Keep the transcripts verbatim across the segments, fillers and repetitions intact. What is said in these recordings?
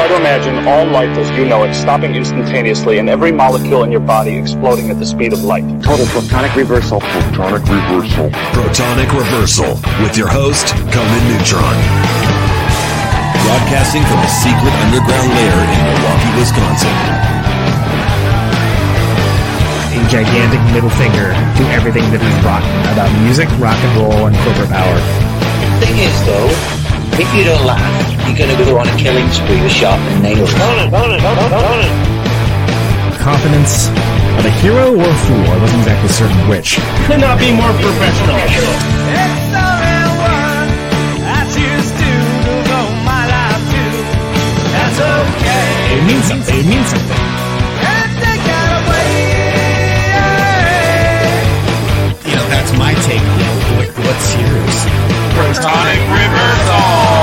to imagine all life as you know it stopping instantaneously and every molecule in your body exploding at the speed of light. Total protonic reversal. Protonic reversal. Protonic reversal with your host, Conan Neutron. Broadcasting from a secret underground lair in Milwaukee, Wisconsin. A gigantic middle finger to everything that is rotten about music, rock and roll, and corporate power. The thing is, though, if you don't laugh, you're going to go on a killing spree with sharpened nails. Confidence of a hero or a fool. I wasn't exactly certain which. Could not be more professional. It means something. It means something. You know, that's my take on it. What, what's yours? Protonic reversal.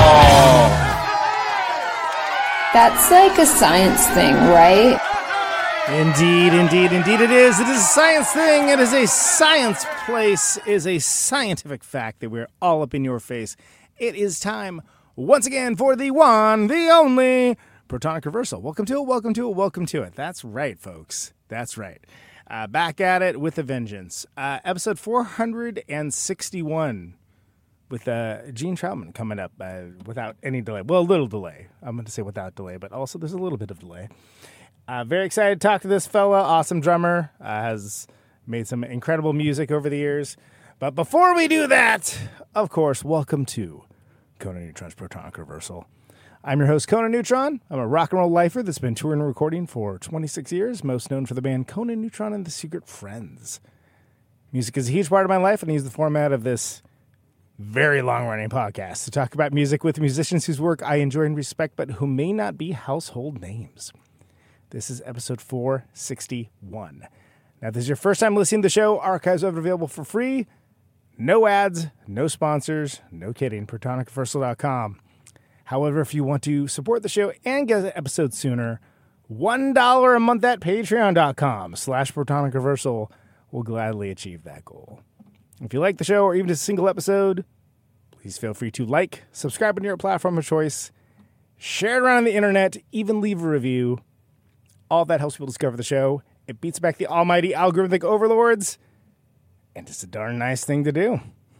That's like a science thing, right? Indeed, indeed, indeed it is. It is a science thing. It is a science place. It is a scientific fact that we're all up in your face. It is time once again for the one, the only Protonic Reversal. Welcome to it, welcome to it, welcome to it. That's right, folks. That's right. Uh, back at it with a vengeance. Uh, episode four hundred sixty-one with uh, Gene Troutman coming up uh, without any delay. Well, a little delay. I'm going to say without delay, but also there's a little bit of delay. Uh, very excited to talk to this fella. Awesome drummer. Uh, has made some incredible music over the years. But before we do that, of course, welcome to Conan Neutron's Protonic Reversal. I'm your host, Conan Neutron. I'm a rock and roll lifer that's been touring and recording for twenty-six years, most known for the band Conan Neutron and the Secret Friends. Music is a huge part of my life, and I use the format of this very long-running podcast to talk about music with musicians whose work I enjoy and respect, but who may not be household names. This is episode four sixty-one. Now, if this is your first time listening to the show, archives are available for free. No ads, no sponsors, no kidding, protonic reversal dot com. However, if you want to support the show and get an episode sooner, one dollar a month at patreon dot com slash protonic reversal will gladly achieve that goal. If you like the show or even just a single episode, please feel free to like, subscribe on your platform of choice, share it around on the internet, even leave a review. All that helps people discover the show. It beats back the almighty algorithmic overlords, and it's a darn nice thing to do.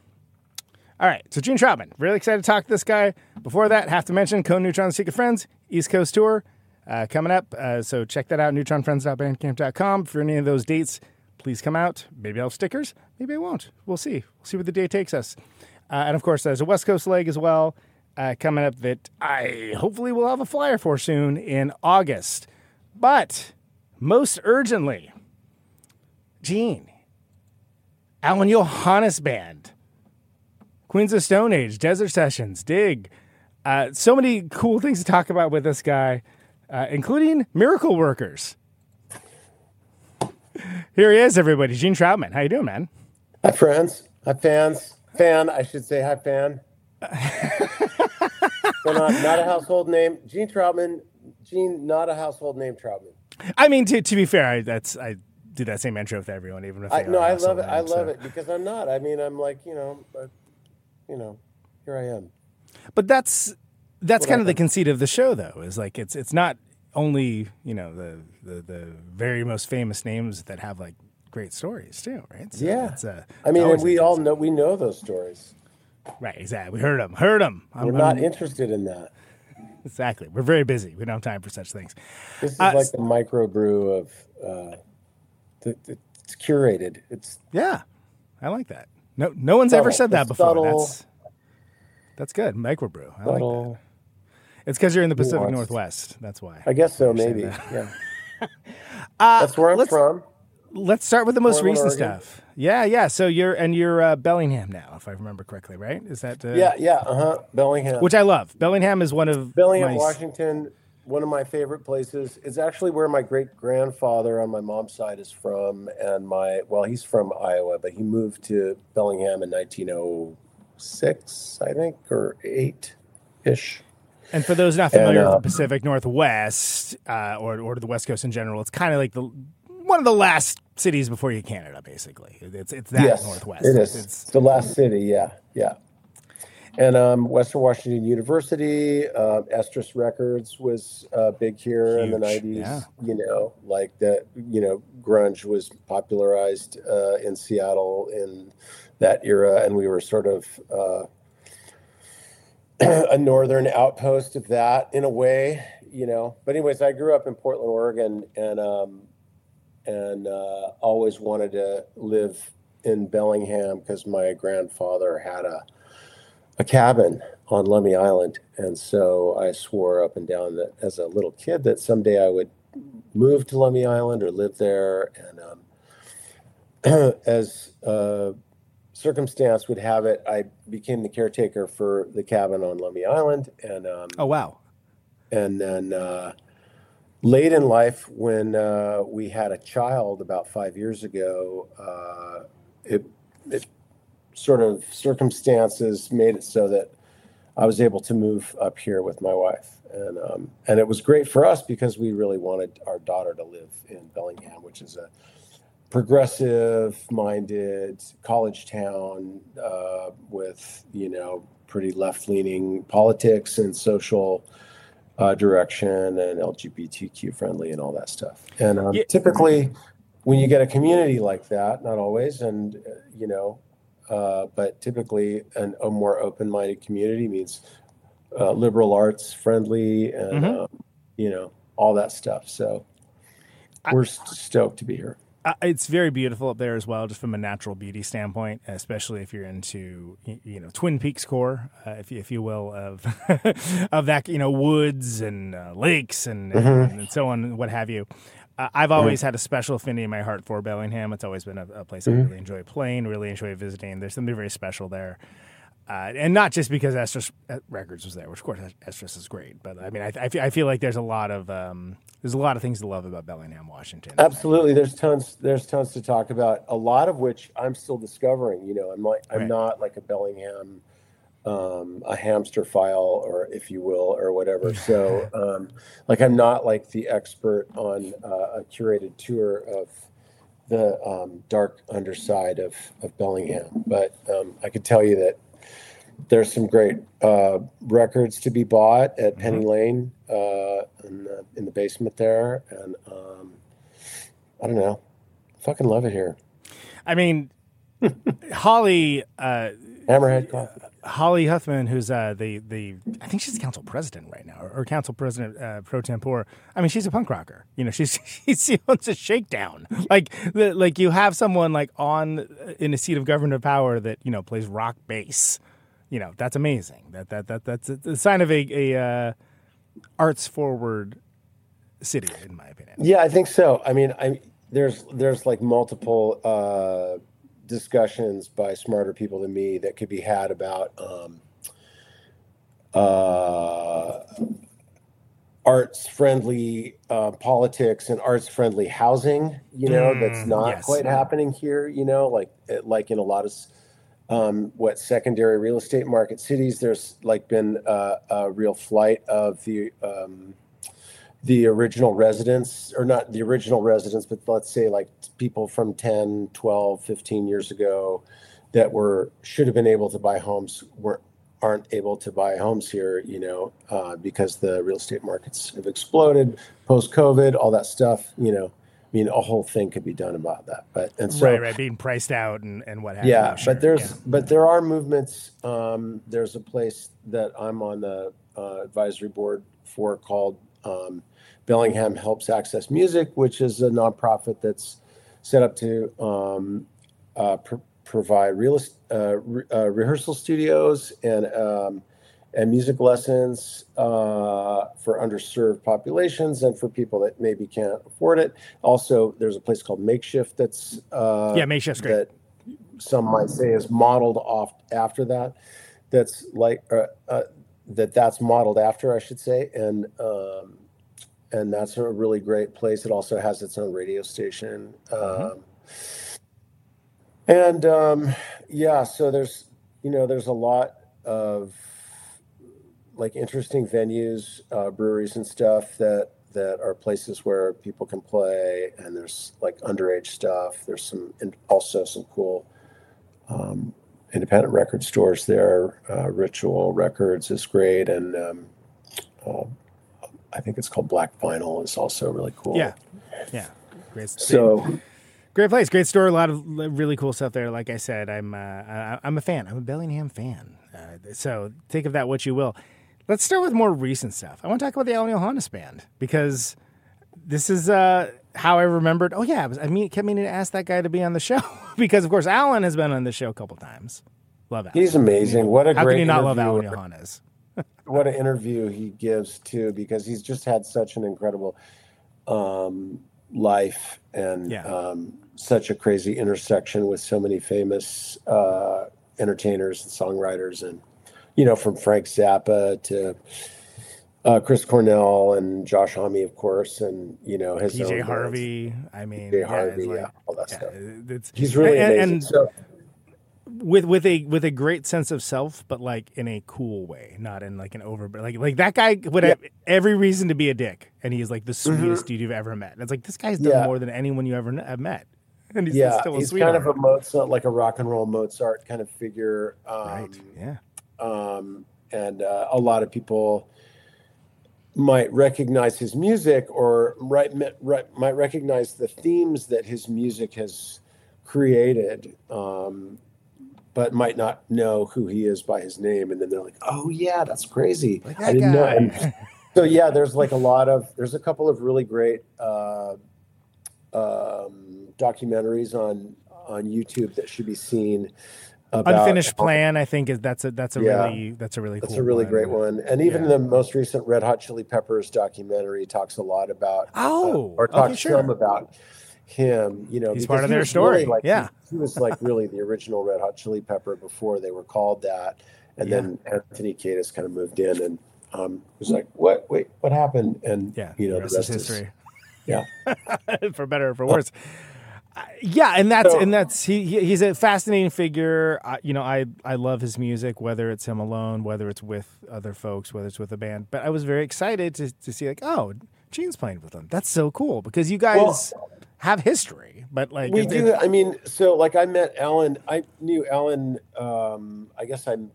All right, so Gene Troutman, really excited to talk to this guy. Before that, have to mention Conan Neutron's Secret Friends, East Coast Tour, uh, coming up. Uh, so check that out, neutron friends dot bandcamp dot com. For any of those dates, please come out. Maybe I'll have stickers. Maybe I won't. We'll see. We'll see where the day takes us. Uh, and, of course, there's a West Coast leg as well uh, coming up that I hopefully will have a flyer for soon in August. But most urgently, Gene, Alan Johannes Band, Queens of Stone Age, Desert Sessions, Dig. Uh, so many cool things to talk about with this guy, uh, including Miracle Workers. Here he is, everybody. Gene Troutman. How you doing, man? Hi, friends. Hi, fans. Fan, I should say. Hi, fan. So not, not a household name. Gene Troutman. Gene, not a household name, Troutman. I mean, to to be fair, I that's I do that same intro with everyone, even if they I, are no, I household love it. names, I love so. it because I'm not. I mean, I'm like you know, uh, you know, here I am. But that's that's What kind of the happened? conceit of the show, though, is like it's it's not only you know the the, the very most famous names that have like great stories too, right? So Yeah. it's, uh, I mean, always and we a all conceit. know we know those stories. Right, exactly. We heard them, heard them. We're not interested in that. Exactly. We're very busy. We don't have time for such things. This is Uh, like the microbrew of. Uh, the, the, it's curated. It's Yeah, I like that. No, no one's Subtle. ever said that It's before. subtle. That's that's good. Microbrew. I like that. subtle. It's because you're in the Pacific Nuanced. Northwest. That's why. I guess so. You're saying Maybe. that. Yeah. Uh, That's where I'm let's, from. Let's start with the most Portland, recent Oregon. stuff. Yeah, yeah. So you're and you're uh, Bellingham now, if I remember correctly, right? Is that uh, Yeah. Yeah. Uh huh. Bellingham. Which I love. Bellingham is one of Bellingham, my, Washington, one of my favorite places. It's actually where my great grandfather on my mom's side is from, and my well, he's from Iowa, but he moved to Bellingham in nineteen oh six, I think, or eight ish. And for those not familiar And, uh, with the Pacific Northwest uh, or or the West Coast in general, it's kind of like the one of the last cities before you Canada, basically. It's it's that Yes, Northwest. it is. It's, It's the last city. Yeah. Yeah. And um, Western Washington University, uh, Estrus Records was uh, big here in the Huge, nineties. yeah. You know, like that. You know, grunge was popularized uh, in Seattle in that era, and we were sort of uh, a northern outpost of that in a way. You know, but anyways, I grew up in Portland, Oregon, and um, and uh, always wanted to live in Bellingham because my grandfather had a a cabin on Lummi Island. And so I swore up and down that as a little kid that someday I would move to Lummi Island or live there. And um, as uh, circumstance would have it, I became the caretaker for the cabin on Lummi Island. And um, Oh, wow. And then uh, late in life, when uh, we had a child about five years ago, uh, it, it sort of circumstances made it so that I was able to move up here with my wife. And um, and it was great for us because we really wanted our daughter to live in Bellingham, which is a progressive-minded college town uh, with, you know, pretty left-leaning politics and social uh, direction and L G B T Q friendly and all that stuff. And um, Yeah. typically when you get a community like that, not always, and, uh, you know, Uh, but typically an, a more open-minded community means uh, liberal arts friendly and, Mhm. um, you know, all that stuff. So we're st- stoked to be here. Uh, it's very beautiful up there as well, just from a natural beauty standpoint, especially if you're into, y- you know, Twin Peaks core, uh, if, you, if you will, of of that, you know, woods and uh, lakes and, Mhm. and so on and what have you. Uh, I've always had a special affinity in my heart for Bellingham. It's always been a, a place I Mhm. really enjoy playing, really enjoy visiting. There's something very special there. Uh, and not just because Estrus Records was there, which of course Estrus is great, but I mean, I, I, feel, I feel like there's a lot of um, there's a lot of things to love about Bellingham, Washington. Absolutely. There's tons, there's tons to talk about, a lot of which I'm still discovering. You know, I'm like, I'm Right. not like a Bellingham, um, a hamster file, or if you will, or whatever. So, um, like, I'm not like the expert on uh, a curated tour of the um, dark underside of, of Bellingham, but um, I could tell you that there's some great uh, records to be bought at Penny Mhm. Lane uh, in, the, in the basement there, and um, I don't know, fucking love it here. I mean, Holly uh, Hammerhead Coffee. Holly Huffman, who's uh, the the I think she's the council president right now, or, or council president uh, pro tempore. I mean, she's a punk rocker. You know, she's she owns a shakedown. Like the, like you have someone like on in a seat of government power that you know plays rock bass. You know, that's amazing. That that that that's a, a sign of a, a uh, arts forward city, in my opinion. Yeah, I think so. I mean, I there's there's like multiple uh, discussions by smarter people than me that could be had about um, uh, arts friendly uh, politics and arts friendly housing. You know, Mm, that's not yes. quite happening here. You know, like like in a lot of um, what secondary real estate market cities, there's like been uh, a real flight of the um, the original residents, or not the original residents, but let's say like people from ten, twelve, fifteen years ago that were should have been able to buy homes weren't aren't able to buy homes here, you know, uh, because the real estate markets have exploded post COVID, all that stuff, you know. I mean, a whole thing could be done about that, but and so right, right, being priced out and, and what have you. yeah, Sure, but there's yeah. but there are movements. Um, there's a place that I'm on the uh, advisory board for called um, Bellingham Helps Access Music, which is a nonprofit that's set up to um, uh, pr- provide real uh, re- uh, rehearsal studios and um, and music lessons uh, for underserved populations and for people that maybe can't afford it. Also, there's a place called Makeshift that's uh, Yeah, Makeshift's great. that some might say is modeled off after that. That's like uh, uh, that. That's modeled after, I should say, and um, and that's a really great place. It also has its own radio station, um, Mhm. and um, yeah. So there's you know there's a lot of like interesting venues, uh, breweries and stuff that that are places where people can play, and there's like underage stuff. There's some and also some cool um, independent record stores there. Uh, Ritual Records is great, and um, uh, I think it's called Black Vinyl is also really cool. Yeah, yeah, great. So. Great place, great store. A lot of really cool stuff there. Like I said, I'm uh, I, I'm a fan. I'm a Bellingham fan. Uh, so take of that what you will. Let's start with more recent stuff. I want to talk about the Alan Johannes Band because this is uh, how I remembered. Oh yeah, I, was, I mean, kept meaning to ask that guy to be on the show because of course Alan has been on the show a couple times. Love Alan. He's amazing. What a how great can you not interviewer. love Alan Johannes? What an interview he gives too, because he's just had such an incredible um, life and. Yeah. Um, such a crazy intersection with so many famous uh, entertainers and songwriters, and you know, from Frank Zappa to uh, Chris Cornell and Josh Homme, of course, and you know his P J own Harvey. Bands. I mean, P J yeah, Harvey, like, yeah, all that yeah, stuff. It's, He's really and, amazing. And so, with with a with a great sense of self, but like in a cool way, not in like an over. Like like that guy would have yeah. every reason to be a dick, and he's like the sweetest mm-hmm. dude you've ever met. And it's like this guy's done yeah. more than anyone you ever have met. And he's yeah, still a he's sweetheart. kind of a Mozart, like a rock and roll Mozart kind of figure. Um, right. Yeah. Um, and uh, a lot of people might recognize his music, or right, right, might recognize the themes that his music has created, um, but might not know who he is by his name. And then they're like, "Oh yeah, that's crazy! Like that I didn't guy. know." And so yeah, there's like a lot of there's a couple of really great. Uh, Um, documentaries on on YouTube that should be seen. About Unfinished Plan, I think is that's a that's a yeah, really that's a really that's cool a really one. great one. And even yeah. the most recent Red Hot Chili Peppers documentary talks a lot about oh uh, or talks okay, sure. some about him. You know, he's part of their story. Really like, yeah, he, he was like really the original Red Hot Chili Pepper before they were called that. And yeah. then Anthony Kiedis kind of moved in and um, was like, "What? Wait, what happened?" And yeah, you know, the rest, the rest is history. Is, yeah, for better or for worse. Uh, yeah, and that's so, and that's he, he he's a fascinating figure. Uh, you know, I I love his music, whether it's him alone, whether it's with other folks, whether it's with a band. But I was very excited to to see like, oh, Gene's playing with him. That's so cool because you guys well, have history. But like we it, do. It, I mean, so like I met Alan. I knew Alan. Um, I guess I'm.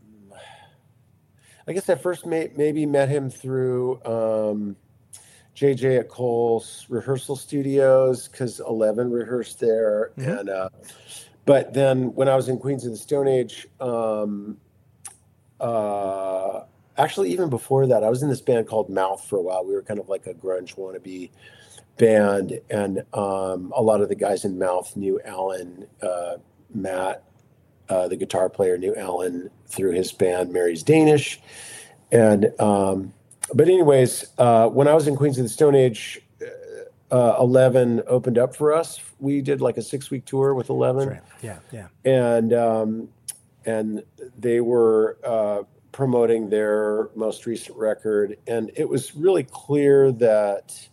I guess I first may, maybe met him through. Um, J J at Cole's rehearsal studios because Eleven rehearsed there, mm-hmm. and uh, but then when I was in Queens of the Stone Age, um, uh, actually even before that, I was in this band called Mouth for a while. We were kind of like a grunge wannabe band, and um, a lot of the guys in Mouth knew Alan, uh, Matt, uh, the guitar player, knew Alan through his band Mary's Danish, and. Um, But anyways, uh, when I was in Queens of the Stone Age, uh, Eleven opened up for us. We did like a six-week tour with Eleven. Right. Yeah, yeah. And um, and they were uh, promoting their most recent record, and it was really clear that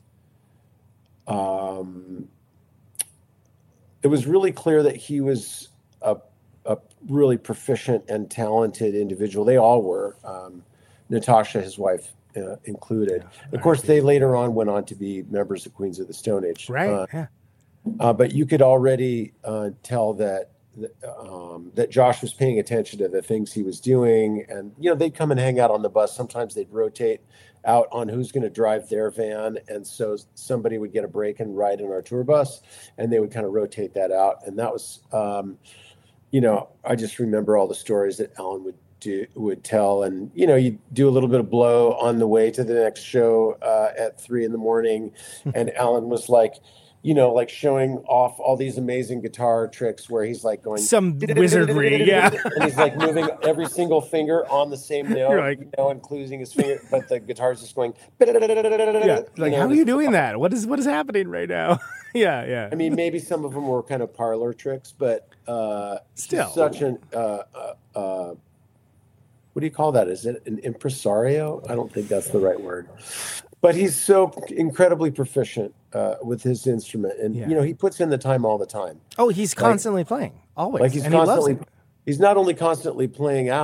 um, it was really clear that he was a a really proficient and talented individual. They all were. Um, Natasha, his wife. Uh, included. Yeah, of course, they later on went on to be members of Queens of the Stone Age. Right. Uh, yeah. uh, but you could already uh, tell that um, that Josh was paying attention to the things he was doing, and you know they'd come and hang out on the bus. Sometimes they'd rotate out on who's going to drive their van, and so somebody would get a break and ride in our tour bus, and they would kind of rotate that out. And that was, um, you know, I just remember all the stories that Alan would. Do, would tell, and you know, you do a little bit of blow on the way to the next show uh, at three in the morning, and Alan was like, you know, like showing off all these amazing guitar tricks where he's like going some wizardry, yeah, and he's like moving every single finger on the same note, like, you know, including his finger, but the guitar's just going, yeah, like how are you doing that? What is what is happening right now? yeah, yeah. I mean, maybe some of them were kind of parlor tricks, but uh, still such an. Uh, uh, uh, What do you call that? Is it an impresario? I don't think that's the right word. But he's so incredibly proficient uh, with his instrument. And, yeah. you know, he puts in the time all the time. Oh, he's constantly like, playing. Always. Like he's and constantly, he loves it. He's not only constantly playing out,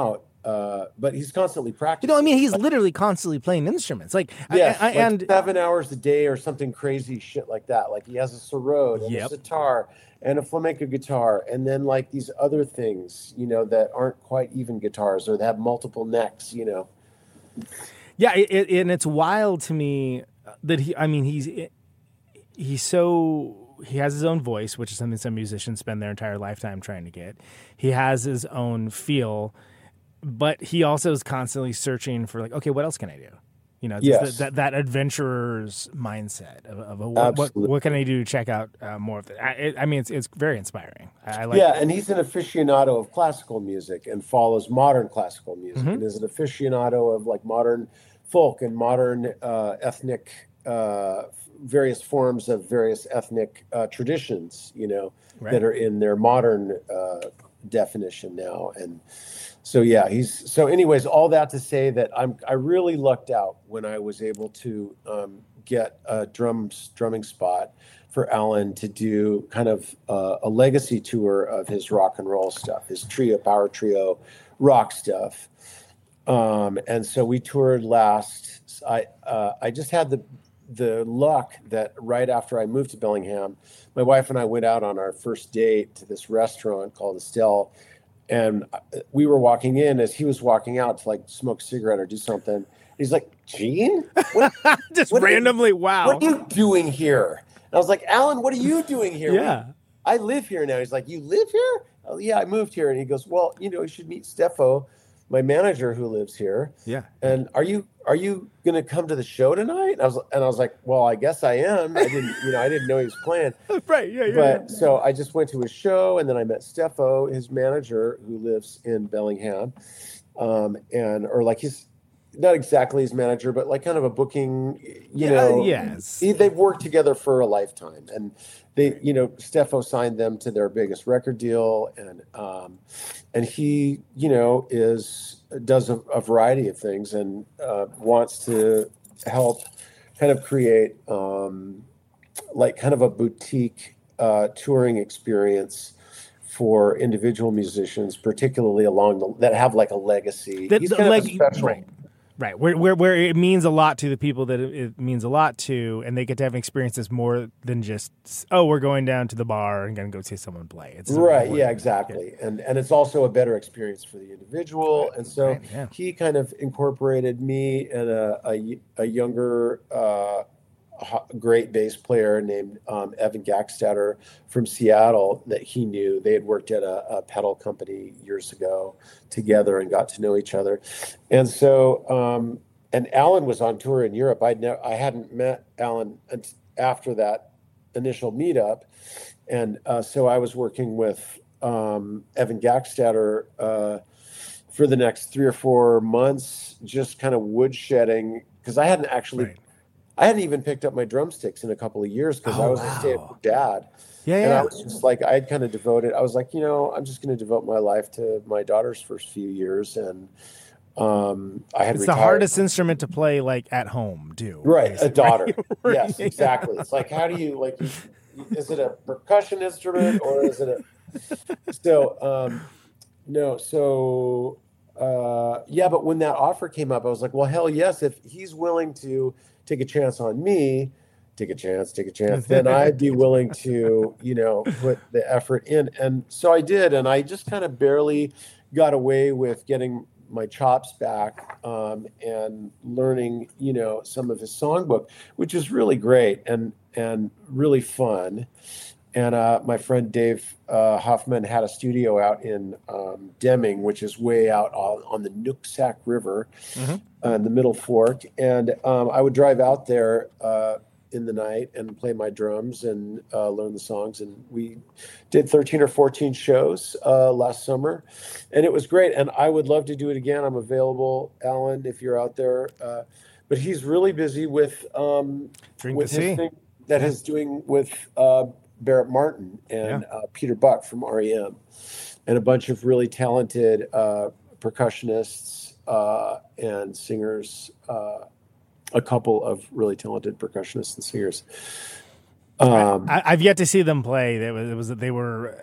uh, but he's constantly You practicing. know, I mean, he's literally constantly playing instruments. Like, Yes, I, I, like and seven hours a day or something crazy shit like that. Like he has a sarod and Yep. a sitar and a flamenco guitar, and then like these other things, you know, that aren't quite even guitars or that have multiple necks, you know. yeah, it, it, and it's wild to me that he. I mean, he's he's so. He has his own voice, which is something some musicians spend their entire lifetime trying to get. He has his own feel, but he also is constantly searching for like, okay, what else can I do? You know, Yes. that, that that adventurer's mindset of, of a, what, what what can I do to check out uh, more of it? I, it? I mean, it's it's very inspiring. I, I like. Yeah, and he's an aficionado of classical music and follows modern classical music, Mm-hmm. and is an aficionado of like modern folk and modern uh, ethnic, uh, various forms of various ethnic uh, traditions, you know, Right. that are in their modern uh, definition now. And so, yeah, he's so. Anyways, all that to say that I'm I really lucked out when I was able to um, get a drums drumming spot for Alan to do kind of uh, a legacy tour of his rock and roll stuff, his trio, power trio, rock stuff. Um, and so we toured last. I uh, I just had the the luck that right after I moved to Bellingham, my wife and I went out on our first date to this restaurant called Estelle, and we were walking in as he was walking out to like smoke a cigarette or do something. He's like, "Gene, what, Just what are you- randomly, wow. what are you doing here?" And I was like, "Alan, what are you doing here?" Yeah. I live here now. He's like, "You live here?" Oh, yeah, I moved here. And he goes, "Well, you know, you should meet Steffo, my manager who lives here. Yeah. And are you are you gonna come to the show tonight?" And I was and I was like, "Well, I guess I am." I didn't, you know, I didn't know he was playing. Right. Yeah. Yeah. But so I just went to his show, and then I met Steffo, his manager, who lives in Bellingham, um, and or like he's not exactly his manager, but like kind of a booking, you Yeah, know. yes. He, they've worked together for a lifetime, and they, you know, Steffo signed them to their biggest record deal, and um, and he, you know, is does a, a variety of things and uh, wants to help kind of create um, like kind of a boutique uh, touring experience for individual musicians, particularly along the, that have like a legacy. That- He's the kind leg- of a special. right. Right, where, where where it means a lot to the people that it, it means a lot to, and they get to have experiences more than just, oh, we're going down to the bar and going to go see someone play. It's Right, more yeah, than- exactly. And and it's also a better experience for the individual. And so Right, yeah. he kind of incorporated me and a, a, a younger, uh, ho- great bass player named um, Evan Gackstatter from Seattle that he knew. They had worked at a, a pedal company years ago together and got to know each other. And so, um, and Alan was on tour in Europe. I'd ne- I hadn't met Alan unt- after that initial meetup. And uh, so I was working with um, Evan Gackstatter uh, for the next three or four months, just kind of woodshedding, because I hadn't actually, Right. I hadn't even picked up my drumsticks in a couple of years because Oh, I was wow. a stay-at-home dad. Yeah, And I yeah. was just like, I had kind of devoted, I was like, you know, I'm just going to devote my life to my daughter's first few years. And um, I had It's retired. the hardest instrument to play like at home, too. Right, a basically. daughter. Right. Yes, exactly. It's like, how do you like? You, is it a percussion instrument or is it a? So, um, no. So, uh, yeah. But when that offer came up, I was like, well, hell yes. If he's willing to take a chance on me, take a chance, take a chance, then I'd be willing to, you know, put the effort in. And so I did, and I just kind of barely got away with getting my chops back um, and learning, you know, some of his songbook, which was really great and and really fun. And uh, my friend Dave uh, Hoffman had a studio out in um, Deming, which is way out on, on the Nooksack River, Mhm. uh, in the Middle Fork. And um, I would drive out there uh, in the night and play my drums and uh, learn the songs. And we did thirteen or fourteen shows uh, last summer, and it was great. And I would love to do it again. I'm available, Alan, if you're out there. Uh, but he's really busy with um, Drink with to his see. thing that he's doing with uh, Barrett Martin and uh, Peter Buck from R E M, and a bunch of really talented uh, percussionists uh, and singers. Uh, a couple of really talented percussionists and singers. Um, I, I've yet to see them play. It was, it was they were uh,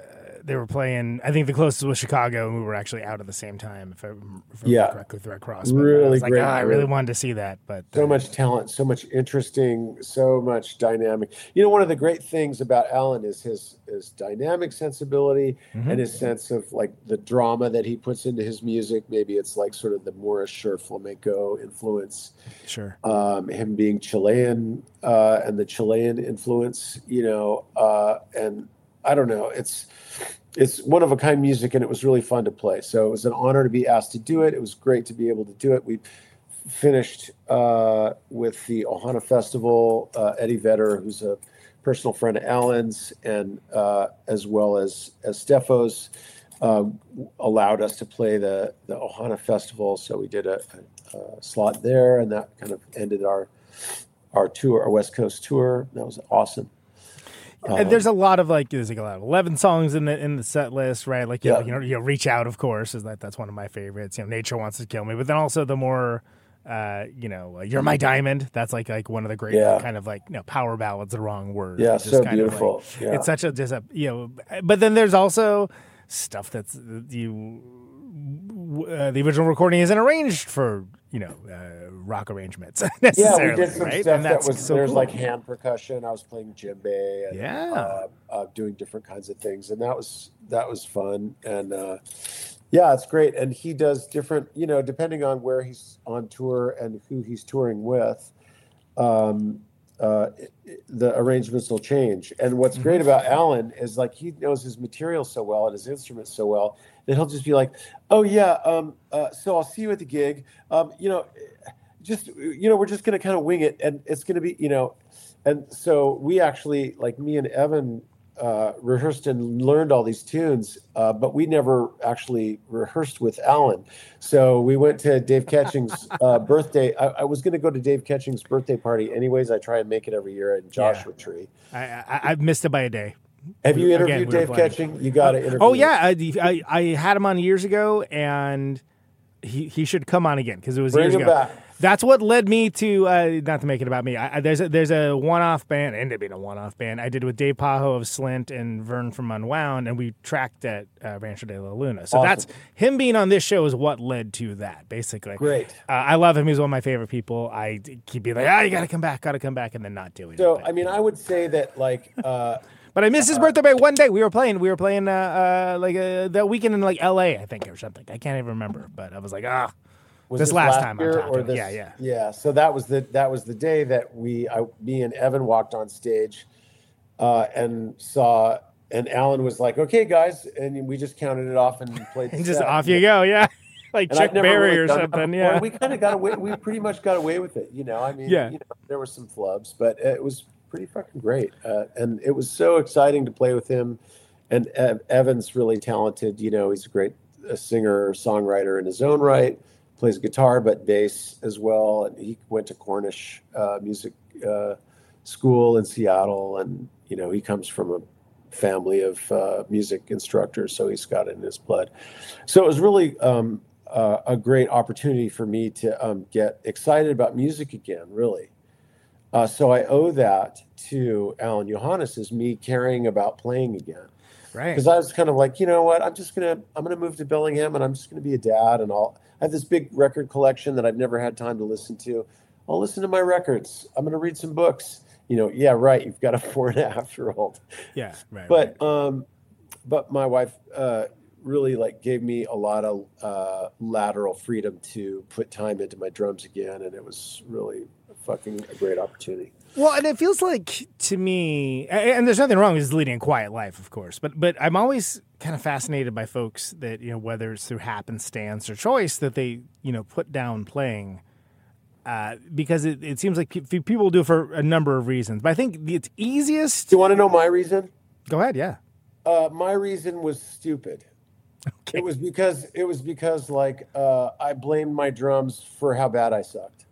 they were playing. I think the closest was Chicago, and we were actually out at the same time. If I remember Yeah. correctly, with Red Cross. But Really I was like, great oh, I group. really wanted to see that, but So much talent, so much interesting, so much dynamic. You know, one of the great things about Alan is his his dynamic sensibility Mhm. and his sense of like the drama that he puts into his music. Maybe it's like sort of the Moorish or flamenco influence. sure. Um, him being Chilean uh, and the Chilean influence, you know, uh, and I don't know, it's it's one of a kind music, and it was really fun to play. So it was an honor to be asked to do it. It was great to be able to do it. We finished uh, with the Ohana Festival. Uh, Eddie Vedder, who's a personal friend of Alan's, and uh, as well as as Stefo's, uh, allowed us to play the the Ohana Festival. So we did a, a, a slot there, and that kind of ended our our tour, our West Coast tour. That was awesome. And there's a lot of like there's like a lot of eleven songs in the in the set list, right? Like you, Yeah. know, you know, you know, Reach Out, of course, is that that's one of my favorites. You know, Nature Wants to Kill Me, but then also the more, uh, you know, uh, You're My Diamond. That's like like one of the great Yeah. kind of like you know power ballads. The wrong word. Yeah, Just so kind of beautiful. like- Yeah. It's such a just a you know, but then there's also stuff that's you. Uh, the original recording isn't arranged for you know uh, rock arrangements Yeah, necessarily, we did some right? stuff And that that's was so there's cool. like hand percussion. I was playing djembe and Yeah. uh, uh, doing different kinds of things, and that was that was fun. And uh, yeah, it's great. And he does different, you know, depending on where he's on tour and who he's touring with. Um, uh, it- it- the arrangements will change. And what's great about Alan is like he knows his material so well and his instruments so well that he'll just be like, "Oh yeah, um, uh, so I'll see you at the gig. Um, you know, just you know, we're just going to kind of wing it, and it's going to be, you know." And so we actually, like me and Evan, uh, rehearsed and learned all these tunes, uh, but we never actually rehearsed with Alan. So we went to Dave Ketching's uh, birthday. I, I was going to go to Dave Ketching's birthday party anyways. I try and make it every year at Joshua Tree. I, I I've missed it by a day. Have you Again, interviewed we were Dave playing. Ketching? You got to interview Oh him. yeah, I, I I had him on years ago, and he he should come on again because it was Bring years him ago. back. That's what led me to uh, not to make it about me. I, I, there's a, there's a one-off band, ended up being a one-off band I did with Dave Pajo of Slint and Vern from Unwound, and we tracked at uh, Rancho de la Luna. So Awesome. that's him being on this show is what led to that, basically. Great. Uh, I love him. He's one of my favorite people. I keep being like, ah, you got to come back, got to come back, and then not doing So it. But- I mean, I would say that like. Uh, But I missed his birthday by one day. We were playing. We were playing uh, uh, like uh, that weekend in like L A, I think, or something. I can't even remember. But I was like, ah, Was this this last last time I'm year talking. or this? Yeah, yeah. Yeah. So that was the that was the day that we, I, me and Evan walked on stage, uh, and saw, and Alan was like, "Okay, guys," and we just counted it off and played. the and just set. off you go. Yeah, like And Chuck I've never Berry really or done that something. before. Yeah. We kind of got away. We pretty much got away with it. You know, I mean, Yeah. you know, there were some flubs, but it was pretty fucking great, uh, and it was so exciting to play with him. And Ev- Evan's really talented. You know, he's a great uh, singer, songwriter in his own right. Plays guitar, but bass as well. And he went to Cornish uh, music uh, school in Seattle, and you know, he comes from a family of uh, music instructors, so he's got it in his blood. So it was really um, uh, a great opportunity for me to um, get excited about music again. Really. Uh, so I owe that to Alan Johannes, as me caring about playing again. Right. Because I was kind of like, you know what, I'm just gonna I'm gonna move to Bellingham, and I'm just gonna be a dad, and I'll I have this big record collection that I've never had time to listen to. I'll listen to my records. I'm gonna read some books. You know, yeah, right. You've got a four and a half year old. Yeah. Right. But um, but my wife uh, really like gave me a lot of uh, lateral freedom to put time into my drums again, and it was really fucking a great opportunity. Well, and it feels like to me, and and there's nothing wrong with just leading a quiet life, of course, but but I'm always kind of fascinated by folks that, you know, whether it's through happenstance or choice, that they, you know, put down playing, uh, because it, it seems like pe- people do it for a number of reasons. But I think it's easiest. Do you want to know my reason? Go ahead, yeah. Uh, my reason was stupid. Okay. It was because it was because like uh, I blamed my drums for how bad I sucked.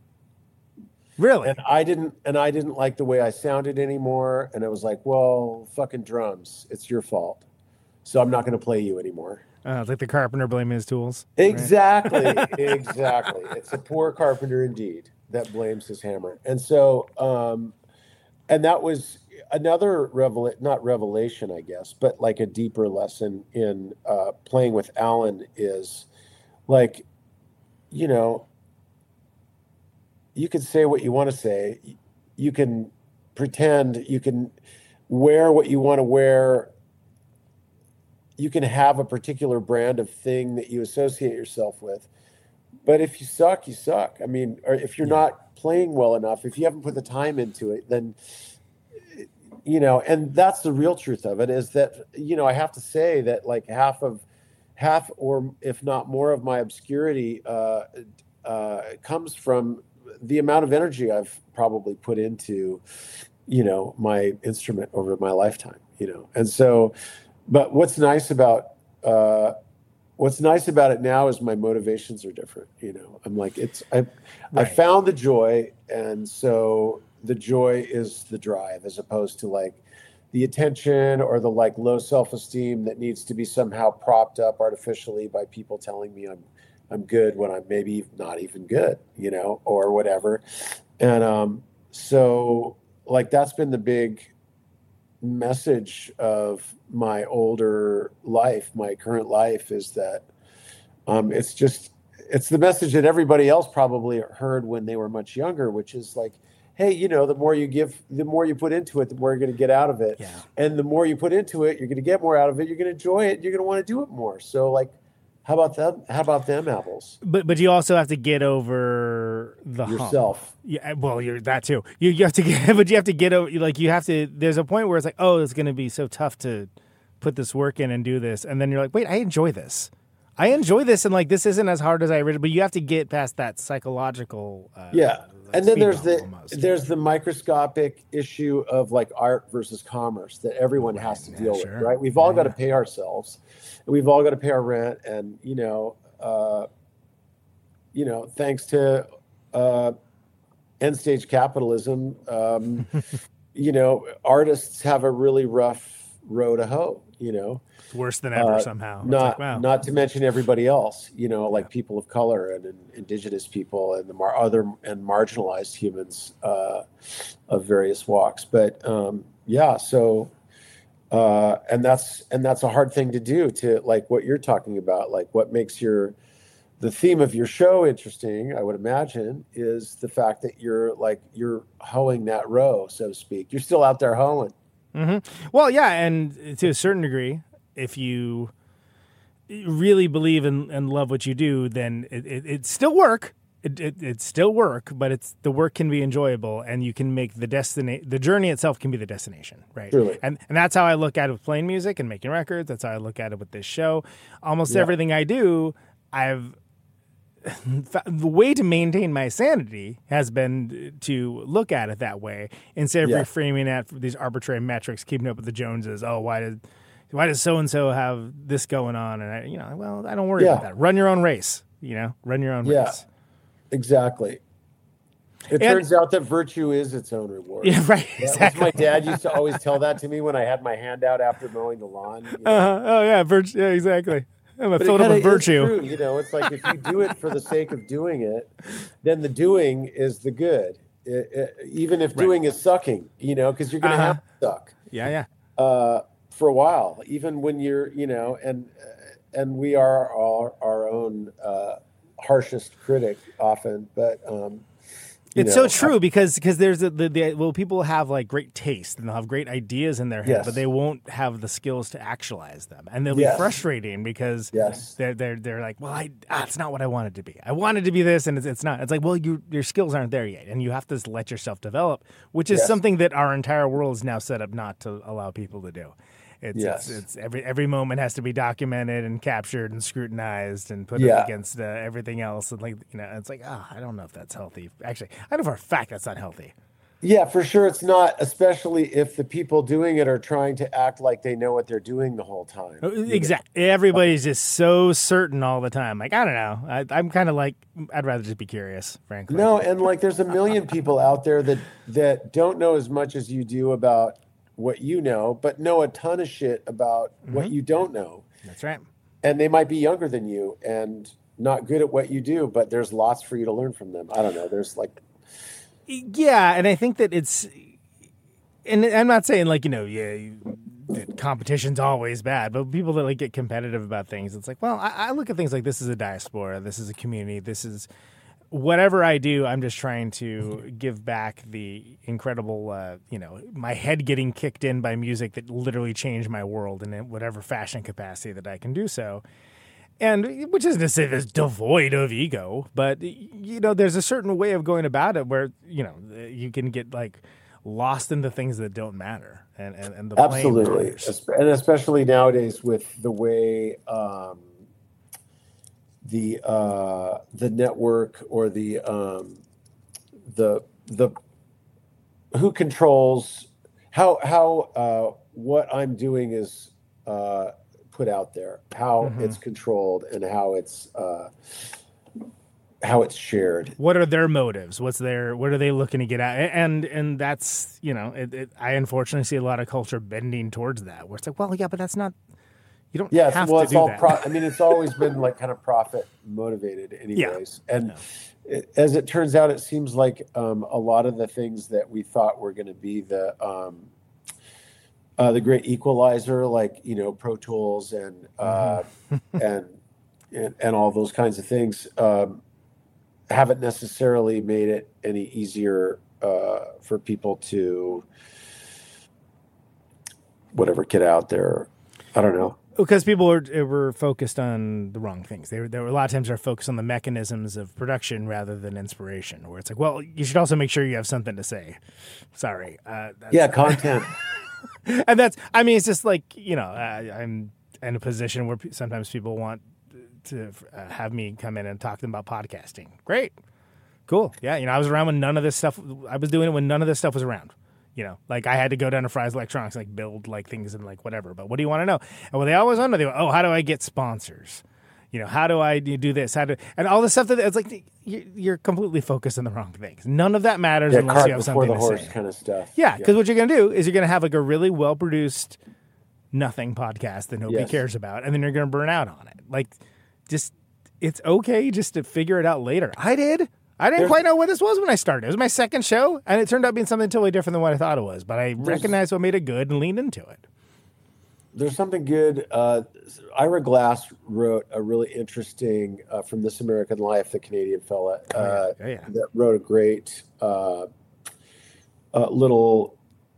Really? And I didn't, and I didn't like the way I sounded anymore. And it was like, well, fucking drums, it's your fault. So I'm not going to play you anymore. Uh, it's like the carpenter blaming his tools. right? Exactly, exactly. It's a poor carpenter indeed that blames his hammer. And so, um, and that was, another revel not revelation, I guess, but like a deeper lesson in uh, playing with Alan is like, you know, you can say what you want to say. You can pretend, you can wear what you want to wear. You can have a particular brand of thing that you associate yourself with. But if you suck, you suck. I mean, or if you're yeah. not playing well enough, if you haven't put the time into it, then, you know, and that's the real truth of it is that, you know, I have to say that like half of, half or if not more of my obscurity uh, uh, comes from the amount of energy I've probably put into, you know, my instrument over my lifetime, you know. And so, but what's nice about, uh, What's nice about it now is my motivations are different. You know, I'm like, it's, I, right. I found the joy. And so the joy is the drive as opposed to like the attention or the like low self-esteem that needs to be somehow propped up artificially by people telling me I'm, I'm good when I'm maybe not even good, you know, or whatever. And um, so like, that's been the big message of my older life, my current life is that um, it's just, it's the message that everybody else probably heard when they were much younger, which is like, hey, you know, the more you give, the more you put into it, the more you're going to get out of it. Yeah. And the more you put into it, you're going to get more out of it. You're going to enjoy it. You're going to want to do it more. So like, how about them? How about them apples? But but you also have to get over the yourself. Hump. Yeah, well, you're that too. You you have to get, but you have to get over. Like you have to. There's a point where it's like, oh, it's going to be so tough to put this work in and do this, and then you're like, wait, I enjoy this. I enjoy this, and like this isn't as hard as I originally. But you have to get past that psychological. Uh, yeah, and then there's the almost. there's the microscopic issue of like art versus commerce that everyone right, has to yeah, deal sure. with, right? We've all yeah. got to pay ourselves. We've all got to pay our rent, and you know, uh, you know, thanks to uh, end stage capitalism, um, you know, artists have a really rough road to hoe. You know, it's worse than ever uh, somehow. It's not like, wow. not to mention everybody else. You know, like yeah. people of color and, and indigenous people and the mar- other and marginalized humans uh, of various walks. But um, yeah, so. Uh, and that's and that's a hard thing to do to like what you're talking about, like what makes your the theme of your show interesting, I would imagine, is the fact that you're like you're hoeing that row, so to speak. You're still out there hoeing. Mm-hmm. Well, yeah, and to a certain degree, if you really believe and, and love what you do, then it, it, it's still work. It, it it's still work, but it's the work can be enjoyable, and you can make the destina- the journey itself can be the destination, right? Truly. And and that's how I look at it with playing music and making records. That's how I look at it with this show. Almost yeah. everything I do, I've the way to maintain my sanity has been to look at it that way instead of yeah. reframing it for these arbitrary metrics, keeping up with the Joneses. Oh, why did why does so and so have this going on? And I, you know, well, I don't worry yeah. about that. Run your own race. You know, run your own yeah. race. Exactly. It and, turns out that virtue is its own reward. Yeah, right. Exactly. My dad used to always tell that to me when I had my hand out after mowing the lawn. You know? uh-huh. Oh yeah, virtue. Yeah, exactly. I'm but filled up with virtue. True. You know, it's like if you do it for the sake of doing it, then the doing is the good. It, it, even if right. doing is sucking, you know, because you're going to uh-huh. have to suck. Yeah, yeah. Uh, for a while, even when you're, you know, and and we are our our own. Uh, harshest critic often, but um it's know, so true I, because because there's the, the, the well people have like great taste and they'll have great ideas in their head, yes. but they won't have the skills to actualize them, and they'll yes. be frustrating because yes. they're they're they're like, well, I ah, it's not what I wanted to be. I wanted to be this, and it's, it's not. It's like, well, you your skills aren't there yet, and you have to let yourself develop, which is yes. something that our entire world is now set up not to allow people to do. It's, yes. it's it's every every moment has to be documented and captured and scrutinized and put yeah. up against uh, everything else, and like you know, it's like oh, I don't know if that's healthy. Actually, I know for a fact that's not healthy. Yeah, for sure it's not, especially if the people doing it are trying to act like they know what they're doing the whole time. Exactly. Everybody's just so certain all the time. Like I don't know. I, I'm kind of like I'd rather just be curious, frankly. No, and like there's a million people out there that that don't know as much as you do about what you know, but know a ton of shit about mm-hmm. what you don't know. That's right. And they might be younger than you and not good at what you do, but there's lots for you to learn from them. I don't know. There's like, yeah. And I think that it's, and I'm not saying like, you know, yeah, you, that competition's always bad, but people that like get competitive about things, it's like, well, I, I look at things like this is a diaspora, this is a community, this is whatever I do. I'm just trying to give back the incredible, uh, you know, my head getting kicked in by music that literally changed my world in whatever fashion capacity that I can do so. And which isn't to say that's devoid of ego, but, you know, there's a certain way of going about it where, you know, you can get like lost in the things that don't matter. And, and, and the Absolutely. And especially nowadays with the way um, the uh, the network or the um, the the who controls how how uh, what I'm doing is uh, put out there, how mm-hmm. it's controlled, and how it's uh, how it's shared. What are their motives? What's their what are they looking to get at? And and that's, you know, it, it, I unfortunately see a lot of culture bending towards that, where it's like, well, yeah, but that's not. You don't yes, have well, to it's do all that. Pro- I mean, it's always been like kind of profit motivated, anyways. Yeah. And yeah. It, as it turns out, it seems like um, a lot of the things that we thought were going to be the um, uh, the great equalizer, like, you know, Pro Tools and uh, mm-hmm. and, and and all those kinds of things, um, haven't necessarily made it any easier uh, for people to whatever get out there. I don't know. Because people were, were focused on the wrong things. They were, there were a lot of times they're focused on the mechanisms of production rather than inspiration, where it's like, well, you should also make sure you have something to say. Sorry. Uh, that's, yeah, content. And that's, I mean, it's just like, you know, I, I'm in a position where sometimes people want to uh, have me come in and talk to them about podcasting. Great. Cool. Yeah, you know, I was around when none of this stuff, I was doing it when none of this stuff was around. You know, like I had to go down to Fry's Electronics and like build like things and like whatever. But what do you want to know? And what they always want to know, they go, oh, how do I get sponsors? You know, how do I do this? How do and all the stuff that it's like you're completely focused on the wrong things. None of that matters yeah, unless you have before something the horse to say. Kind of stuff. Yeah, because yeah. what you're gonna do is you're gonna have like a really well produced nothing podcast that nobody yes. cares about, and then you're gonna burn out on it. Like, just it's okay just to figure it out later. I did. I didn't There's, quite know what this was when I started. It was my second show, and it turned out being something totally different than what I thought it was. But I recognized what made it good and leaned into it. There's something good. Uh, Ira Glass wrote a really interesting, uh, from This American Life, the Canadian fella, uh, oh, yeah. Oh, yeah. that wrote a great uh, uh, little...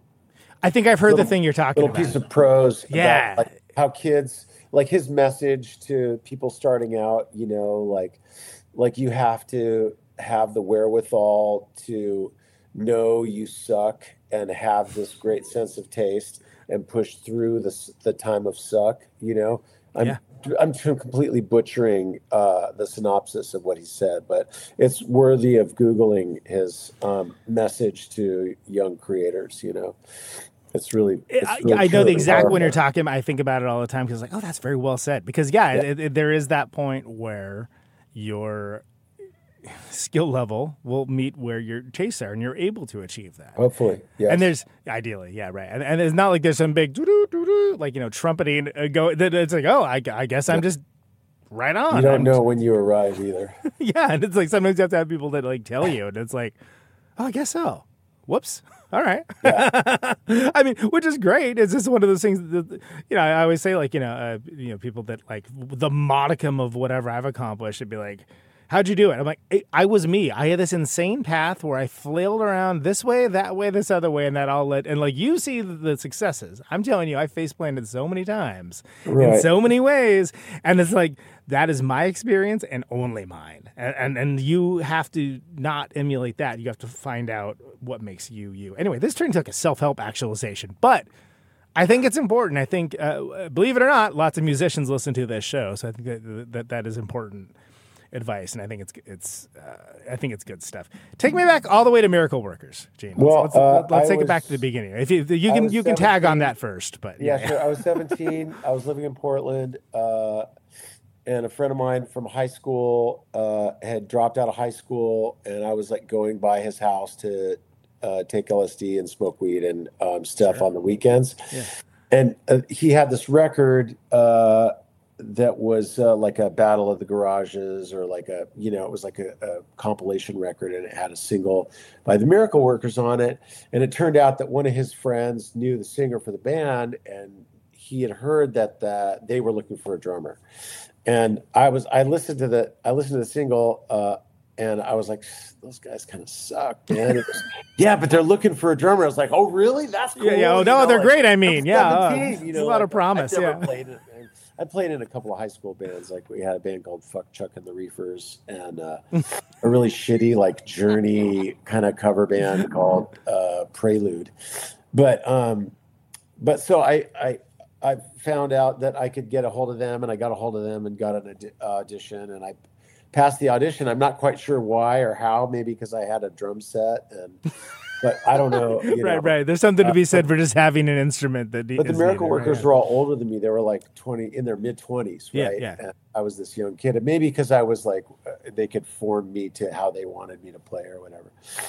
I think I've heard little, the thing you're talking little about. Little piece of prose yeah. about like, how kids... Like his message to people starting out, you know, like like you have to... have the wherewithal to know you suck and have this great sense of taste and push through the the time of suck. You know, I'm yeah. I'm completely butchering uh, the synopsis of what he said, but it's worthy of Googling his um, message to young creators. You know, it's really. It's really I, I know the exact powerful. when you're talking. I think about it all the time because, like, oh, that's very well said. Because yeah, yeah. It, it, there is that point where you're. Skill level will meet where your tastes are, and you're able to achieve that. Hopefully, yeah. And there's ideally, yeah, right. And, and it's not like there's some big doo doo doo like you know trumpeting uh, go. That it's like, oh, I, I guess I'm just right on. You don't I'm, know when you arrive either. Yeah, and it's like sometimes you have to have people that like tell you, and it's like, oh, I guess so. Whoops. All right. Yeah. I mean, which is great. It's just one of those things that, you know, I always say, like, you know, uh, you know, people that like the modicum of whatever I've accomplished should be like, how'd you do it? I'm like, I, I was me. I had this insane path where I flailed around this way, that way, this other way, and that all led. And like you see the, the successes. I'm telling you, I face planted so many times right. in so many ways, and it's like that is my experience and only mine. And, and and you have to not emulate that. You have to find out what makes you you. Anyway, this turned into like a self-help actualization, but I think it's important. I think, uh, believe it or not, lots of musicians listen to this show, so I think that that, that is important advice, and I think it's it's uh, I think it's good stuff. Take me back all the way to Miracle Workers, Gene. Let's, well, let's, uh, let's take was, it back to the beginning. If you you can you can tag on that first, but yeah, yeah, sure. I was seventeen. I was living in Portland, uh, and a friend of mine from high school uh, had dropped out of high school, and I was like going by his house to uh, take L S D and smoke weed and um, stuff sure. on the weekends. Yeah. And uh, he had this record. Uh, that was uh, like a Battle of the Garages, or like a, you know, it was like a, a compilation record, and it had a single by the Miracle Workers on it. And it turned out that one of his friends knew the singer for the band, and he had heard that the, they were looking for a drummer. And I was, I listened to the, I listened to the single, uh, and I was like, those guys kind of suck, man. It was, yeah, but they're looking for a drummer. I was like, oh, really? That's cool. Yeah, yeah. Oh, you no, know, they're like, great. I mean, yeah, uh, you it's know, a lot like, of promise. I've never Yeah. played it. I played in a couple of high school bands. Like we had a band called Fuck Chuck and the Reefers, and uh, a really shitty like Journey kind of cover band called uh, Prelude. But um, but so I I I found out that I could get a hold of them, and I got a hold of them and got an audi- audition, and I passed the audition. I'm not quite sure why or how. Maybe because I had a drum set, and but I don't know. You right, know. right. There's something to be Uh, said for just having an instrument that. But the is Miracle needed, Workers right? were all older than me. They were like twenty, in their mid twenties, Yeah, right? yeah. And I was this young kid, and maybe because I was like, uh, they could form me to how they wanted me to play or whatever.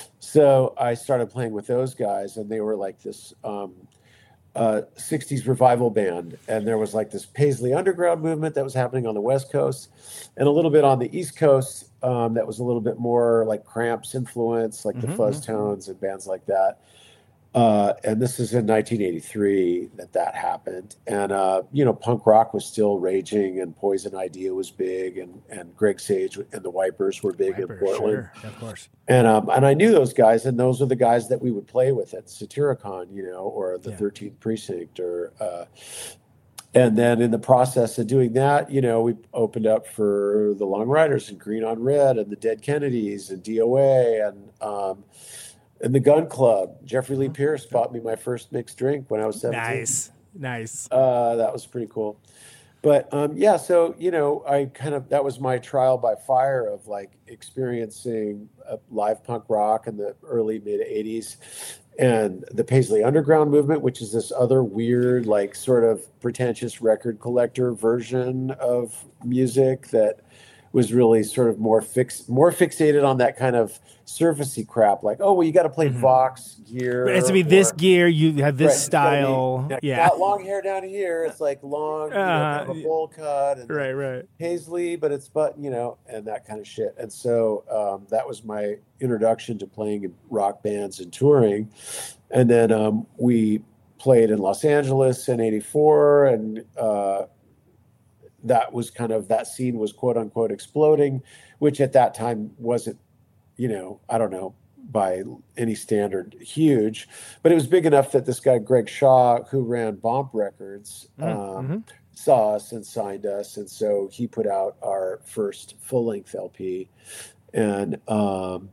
So I started playing with those guys, and they were like this um, uh, sixties revival band, and there was like this Paisley Underground movement that was happening on the West Coast, and a little bit on the East Coast. Um, that was a little bit more like Cramps influence, like Mhm, the Fuzz Tones and bands like that. Uh, and this is in nineteen eighty-three that that happened. And, uh, you know, punk rock was still raging, and Poison Idea was big, and, and Greg Sage and the Wipers were big Viper, in Portland. sure, of course. And um, and I knew those guys, and those are the guys that we would play with at Satyricon, you know, or the Yeah. thirteenth Precinct, or uh, and then in the process of doing that, you know, we opened up for the Long Riders and Green on Red and the Dead Kennedys and D O A and um, and the Gun Club. Jeffrey Lee Pierce bought me my first mixed drink when I was seventeen. Nice, nice. Uh, that was pretty cool. But um, yeah, so, you know, I kind of, that was my trial by fire of like experiencing uh, live punk rock in the early mid eighties, and the Paisley Underground movement, which is this other weird, like sort of pretentious record collector version of music that was really sort of more fix, more fixated on that kind of surfacey crap. Like, oh, well, you got to play Mhm. Vox gear. It has to be this or- gear. You have this Right, it's gotta be, style. you know, yeah. got long hair down here. It's like long, you know, kind of a Uh, bowl cut, and Right, right. Paisley, but it's but you know, and that kind of shit. And so um, that was my introduction to playing in rock bands and touring. And then um, we played in Los Angeles in eighty-four, and uh, that was kind of, that scene was quote unquote exploding, which at that time wasn't, you know, I don't know, by any standard huge, but it was big enough that this guy Greg Shaw, who ran Bomb Records, um, Mm-hmm. saw us and signed us, and so he put out our first full length L P, and um,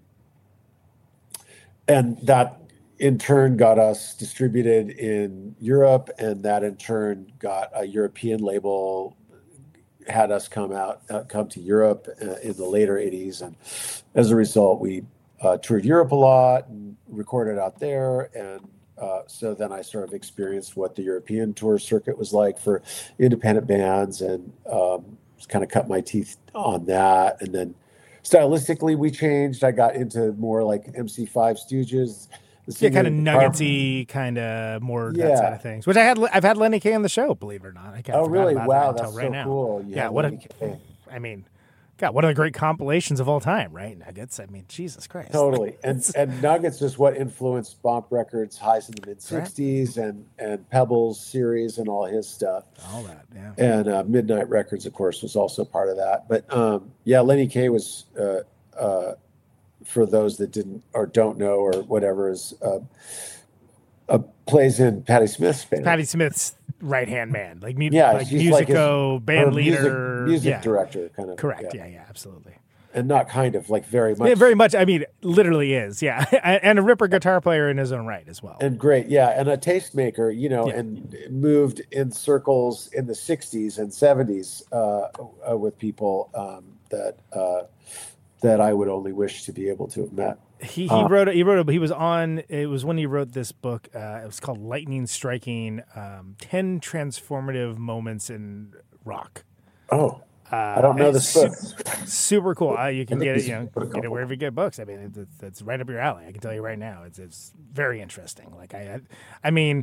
and that in turn got us distributed in Europe, and that in turn got a European label, had us come out, uh, come to Europe uh, in the later eighties, and as a result, we uh, toured Europe a lot and recorded out there, and uh, so then I sort of experienced what the European tour circuit was like for independent bands, and um, just kind of cut my teeth on that, and then stylistically we changed. I got into more like M C five Stooges. Yeah, kind of Guitar- nuggetsy, kind of more that Yeah. side of things. Which I had, I've had Lenny K on the show, believe it or not. I kind of Oh, really? About Wow, that that's until so right now. cool. You Yeah, had what a, Lenny Kaye. I mean, God, one of the great compilations of all time, right? Nuggets. I mean, Jesus Christ. Totally. And and Nuggets is what influenced Bomb Records, Highs in the mid sixties, and and Pebbles series and all his stuff. All that, yeah. And uh, Midnight Records, of course, was also part of that. But um, yeah, Lenny Kaye was, uh, uh, for those that didn't or don't know or whatever, is uh, uh, plays in Patti Smith's band. Patty Smith's right hand man, like, mu- Yeah, like she's like his- musico, band Her music- leader, music yeah. director, kind of. Correct. Yeah, yeah, absolutely. And not kind of, like very much. Yeah, very much. I mean, literally is. Yeah, and a ripper guitar player in his own right as well. And great, yeah, and a tastemaker, you know, Yeah. and moved in circles in the sixties and seventies uh, uh, with people um, that uh, that I would only wish to be able to have met. He he Uh, wrote a, he wrote a, he was on it was when he wrote this book. Uh, it was called Lightning Striking: um, Ten Transformative Moments in Rock. Oh, Uh, I don't know and this it's book. su- Super cool. Uh, you can I think get it, he's you know, put a get it couple. wherever you get books. I mean, it's, it's right up your alley. I can tell you right now. It's it's very interesting. Like I, I, I mean,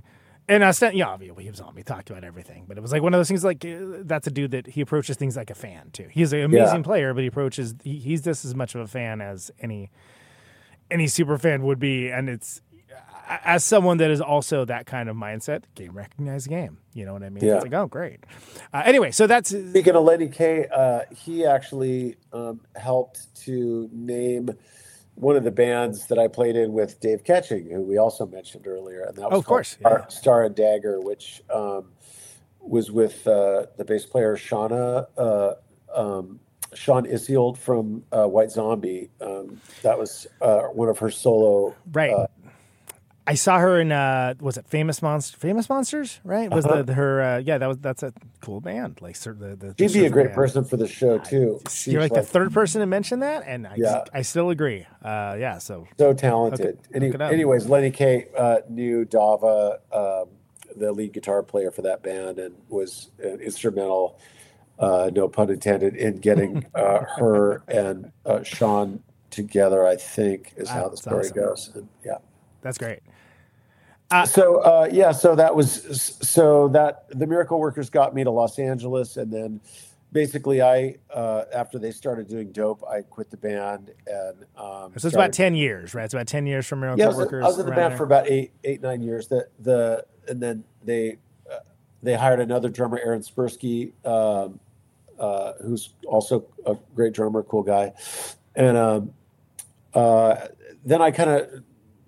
And I sent, yeah, he was on. We talked about everything, but it was like one of those things. Like uh, that's a dude that he approaches things like a fan too. He's an amazing Yeah. player, but he approaches. He, he's just as much of a fan as any any super fan would be. And it's as someone that is also that kind of mindset, game recognized game. You know what I mean? Yeah. It's like, oh, great. Uh, anyway, so that's Speaking of Lenny Kaye, uh, he actually um, helped to name one of the bands that I played in with Dave Ketching, who we also mentioned earlier, and that was Oh, of called course, Star, yeah. Star and Dagger, which um, was with uh, the bass player Shauna uh, um, Sean Isiold from uh, White Zombie. Um, that was uh, one of her solo. right. Uh, I saw her in uh, was it Famous Monster? Famous Monsters, right? Was Uh-huh. the her? Uh, yeah, that was that's a cool band. Like cer- the, the she'd be a surfer great band. person for the show too. She's You're like, the third person to mention that, and I, Yeah. I still agree. Uh, yeah, so so talented. Hook it- Any, hook it up. anyways, Lenny Kaye uh, knew Dava, um, the lead guitar player for that band, and was uh, instrumental, uh, no pun intended, in getting uh, her and uh, Sean together. I think is Wow, how the that's story awesome. goes. And, yeah. that's great. So uh, yeah, so that was so that the Miracle Workers got me to Los Angeles, and then basically I uh, after they started doing Dope, I quit the band and um, So it's about started- ten years, right? It's about ten years from Miracle Yeah, I was, Workers. I was in the around band there. for about eight, eight, nine years. That the and then they uh, they hired another drummer, Aaron Spursky, um, uh, who's also a great drummer, cool guy. And um, uh, then I kind of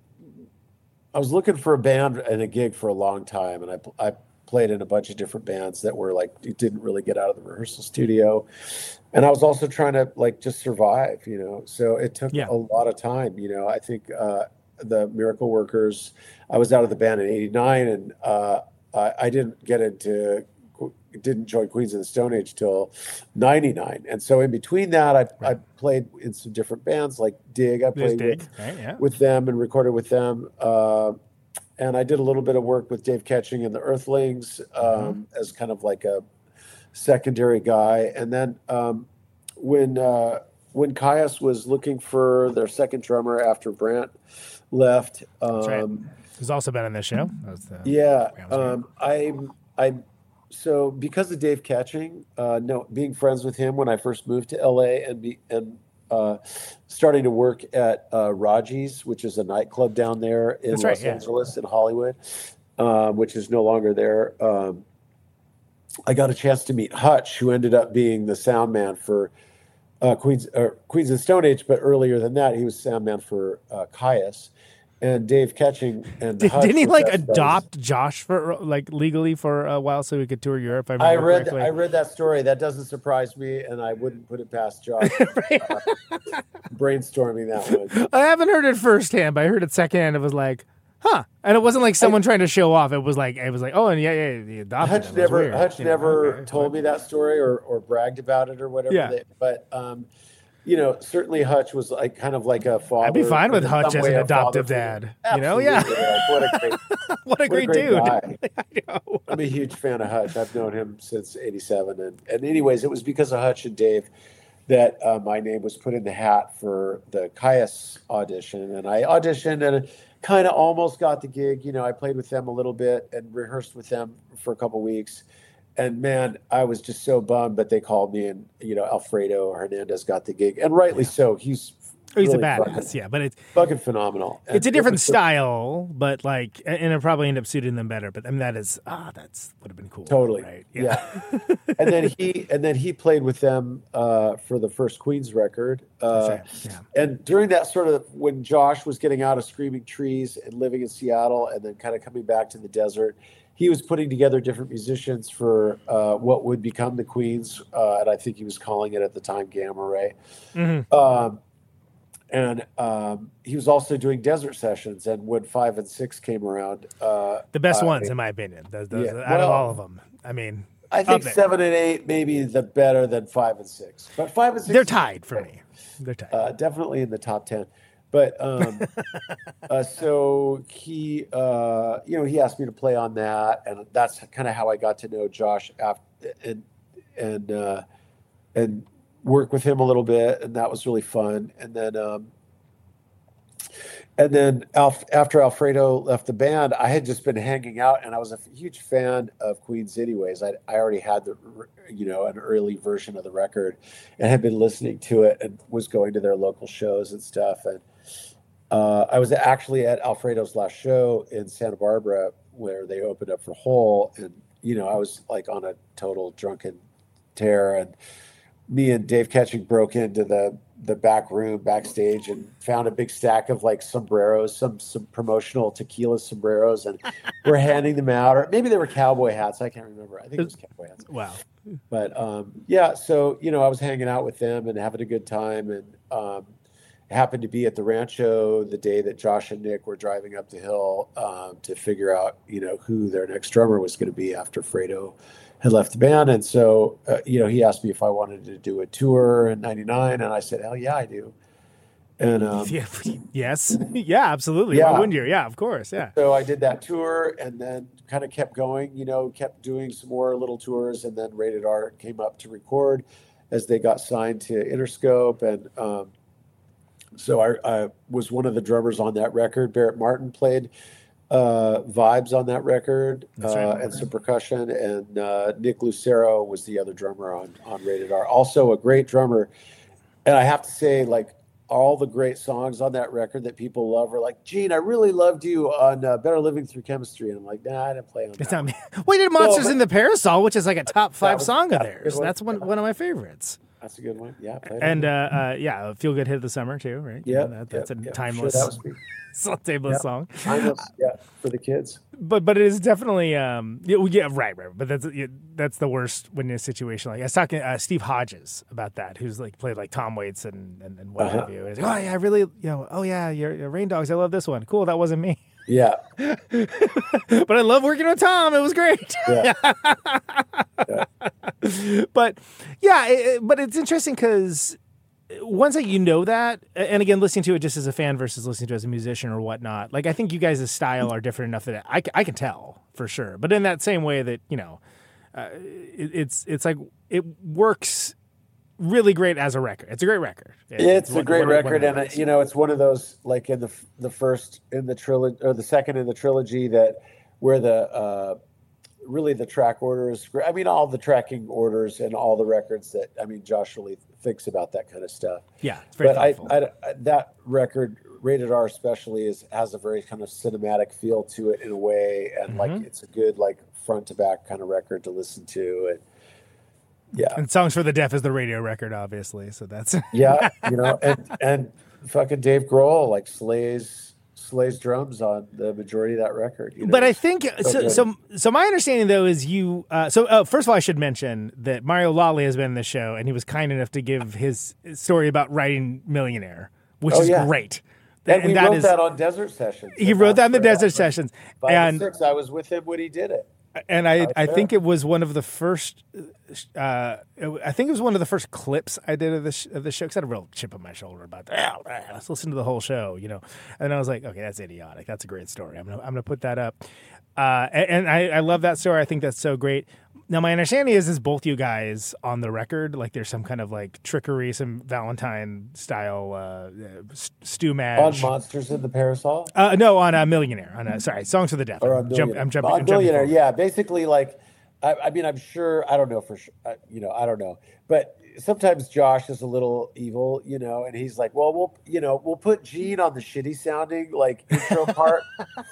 I was looking for a band and a gig for a long time, and I I played in a bunch of different bands that were like it didn't really get out of the rehearsal studio. And I was also trying to like just survive, you know. So it took Yeah. a lot of time, you know. I think uh, the Miracle Workers. I was out of the band in eighty-nine, and uh, I, I didn't get into didn't join Queens of the Stone Age till ninety-nine. And so in between that, I I played in some different bands like Dig. I There's played Dig, with, right? Yeah. with them and recorded with them. Uh, and I did a little bit of work with Dave Ketching and the Earthlings um, Mm-hmm. as kind of like a secondary guy. And then um, when uh, when Caius was looking for their second drummer after Brant left, That's right. um, Who's also been on this show. That was the- yeah, that was great. um, I I so because of Dave Ketching, uh, no, being friends with him when I first moved to L A and be and uh, starting to work at uh, Raji's, which is a nightclub down there in That's Los right, yeah. Angeles in Hollywood, um, which is no longer there. Um, I got a chance to meet Hutch, who ended up being the sound man for uh, Queens or Queens of the Stone Age, but earlier than that, he was sound man for uh, Caius. And Dave Ketching and Did, Hutch didn't he were like best friends. adopt Josh for like legally for a while so he could tour Europe? If I, I remember read correctly? I read that story. That doesn't surprise me, and I wouldn't put it past Josh uh, brainstorming that one. I haven't heard it firsthand, but I heard it secondhand. It was like, huh? And it wasn't like someone trying to show off. It was like it was like, oh, and yeah, yeah, he adopted Hutch him. It was never weird. Hutch You know, never okay, told me that story or, or bragged about it or whatever. Yeah. They, but um, you know, certainly Hutch was like kind of like a father. I'd be fine with in Hutch some as an way a adoptive father figure. dad. You know, yeah. Absolutely. Like, what a great, What a what a great, great dude. guy. I know. I'm a huge fan of Hutch. I've known him since eighty-seven. And, and anyways, it was because of Hutch and Dave that uh, my name was put in the hat for the Caius audition. And I auditioned and kind of almost got the gig. You know, I played with them a little bit and rehearsed with them for a couple weeks. And man, I was just so bummed, but they called me and, you know, Alfredo Hernandez got the gig. And rightly so. He's He's really a badass, fucking, yeah, but it's fucking phenomenal. And it's a it different was- style, but like, and it probably ended up suiting them better. But I mean, that is ah, that's would have been cool. Totally. right? Yeah. and then he and then he played with them uh, for the first Queens record. Uh, That's right, And during that sort of when Josh was getting out of Screaming Trees and living in Seattle and then kind of coming back to the desert, he was putting together different musicians for uh, what would become the Queens. Uh, and I think he was calling it at the time Gamma Ray. Mhm. Um, and um, he was also doing desert sessions. And when five and six came around, uh, The best I- ones, in my opinion, those, those, Yeah, out of well, all of them. I mean, I up think there. seven and eight maybe the better than five and six, but five and six They're tied for me. They're tied. uh, definitely in the top ten. But um, uh, so he, uh, you know, he asked me to play on that, and that's kind of how I got to know Josh after and and uh, and work with him a little bit, and that was really fun. And then um, And then Alf, after Alfredo left the band, I had just been hanging out, and I was a huge fan of Queens anyways. I, I already had the, you know, an early version of the record and had been listening to it and was going to their local shows and stuff. And uh, I was actually at Alfredo's last show in Santa Barbara where they opened up for Hole. And, you know, I was like on a total drunken tear, and me and Dave Ketching broke into the the back room backstage and found a big stack of like sombreros, some some promotional tequila sombreros, and we're handing them out, or maybe they were cowboy hats. I can't remember. I think it was cowboy hats. Wow. But um, yeah, so you know, I was hanging out with them and having a good time, and um, happened to be at the Rancho the day that Josh and Nick were driving up the hill um, to figure out, you know, who their next drummer was going to be after Fredo had left the band. And so, uh, you know, he asked me if I wanted to do a tour in ninety-nine. And I said, hell yeah, I do. And um, yeah, yes. Yeah, absolutely. Yeah. Why wouldn't you? Yeah, of course. Yeah. So I did that tour and then kind of kept going, you know, kept doing some more little tours. And then Rated R came up to record as they got signed to Interscope. And um, so I, I was one of the drummers on that record. Barrett Martin played uh vibes on that record, uh right. and some percussion, and uh Nick Lucero was the other drummer on on Rated R, also a great drummer. And I have to say, like, all the great songs on that record that people love are like, Gene, I really loved you on uh, Better Living Through Chemistry. And I'm like, nah, I didn't play on that. It's not me. We did Monsters no, in the Parasol, which is like a top five was, song of that's theirs. one. That's one one of my favorites. That's a good one. Yeah. And uh, uh yeah, Feel Good Hit of the Summer too, right? Yeah, that, that's yep, a yep. timeless, sure, that was timeless yep. song. Timeless, yeah, for the kids. But but it is definitely um yeah, yeah right right. But that's yeah, that's the worst when in a situation like I was talking to uh, Steve Hodges about that, who's like played like Tom Waits and and, and what uh-huh. have you. And he's like, oh yeah, I really you know oh yeah, your, your Rain Dogs, I love this one. Cool, that wasn't me. Yeah. But I love working with Tom. It was great. Yeah. yeah. But yeah, it, but it's interesting because once that you know that, and again, listening to it just as a fan versus listening to it as a musician or whatnot, like I think you guys' style are different enough that I, I can tell for sure. But in that same way that, you know, uh, it, it's it's like it works really great as a record. It's a great record. It, it's, it's one, a great one, record, one and it, you know, it's one of those like in the the first in the trilogy or the second in the trilogy that where the uh, really the track order is great. I mean, all the tracking orders and all the records that I mean, Josh really thinks about that kind of stuff. Yeah, it's very but I, thoughtful. I, I, that record, Rated R especially, is has a very kind of cinematic feel to it in a way, and Mm-hmm. like it's a good like front to back kind of record to listen to. And yeah, And Songs for the Deaf is the radio record, obviously. So that's yeah, you know, and and fucking Dave Grohl like slays slays drums on the majority of that record. You know? But I think so. good. So, so my understanding though is you. Uh, so uh, first of all, I should mention that Mario Lawley has been in the show, and he was kind enough to give his story about writing Millionaire, which Oh, is yeah. great. And, we that wrote is- that on Desert Sessions. He wrote that in the Desert Sessions, Five and six. I was with him when he did it. and I, I there. think it was one of the first. Uh, I think it was one of the first clips I did of the sh- of the show because I had a real chip on my shoulder about that. Oh, man, let's listen to the whole show, you know. And I was like, okay, that's idiotic. That's a great story. I'm gonna I'm gonna put that up. Uh, and and I, I love that story. I think that's so great. Now, my understanding is, is both you guys on the record, like there's some kind of like trickery, some Valentine style uh, stew On match. Monsters in the Parasol? Uh, no, on a Millionaire. On a, sorry, Songs for the Deaf. Or I'm, on jump, Millionaire? I'm jumping. On I'm jumping Millionaire, forward. yeah. Basically, like, I, I mean, I'm sure, I don't know for sure, I, you know, I don't know. But sometimes Josh is a little evil, you know, and he's like, well, we'll, you know, we'll put Gene on the shitty sounding, like, intro part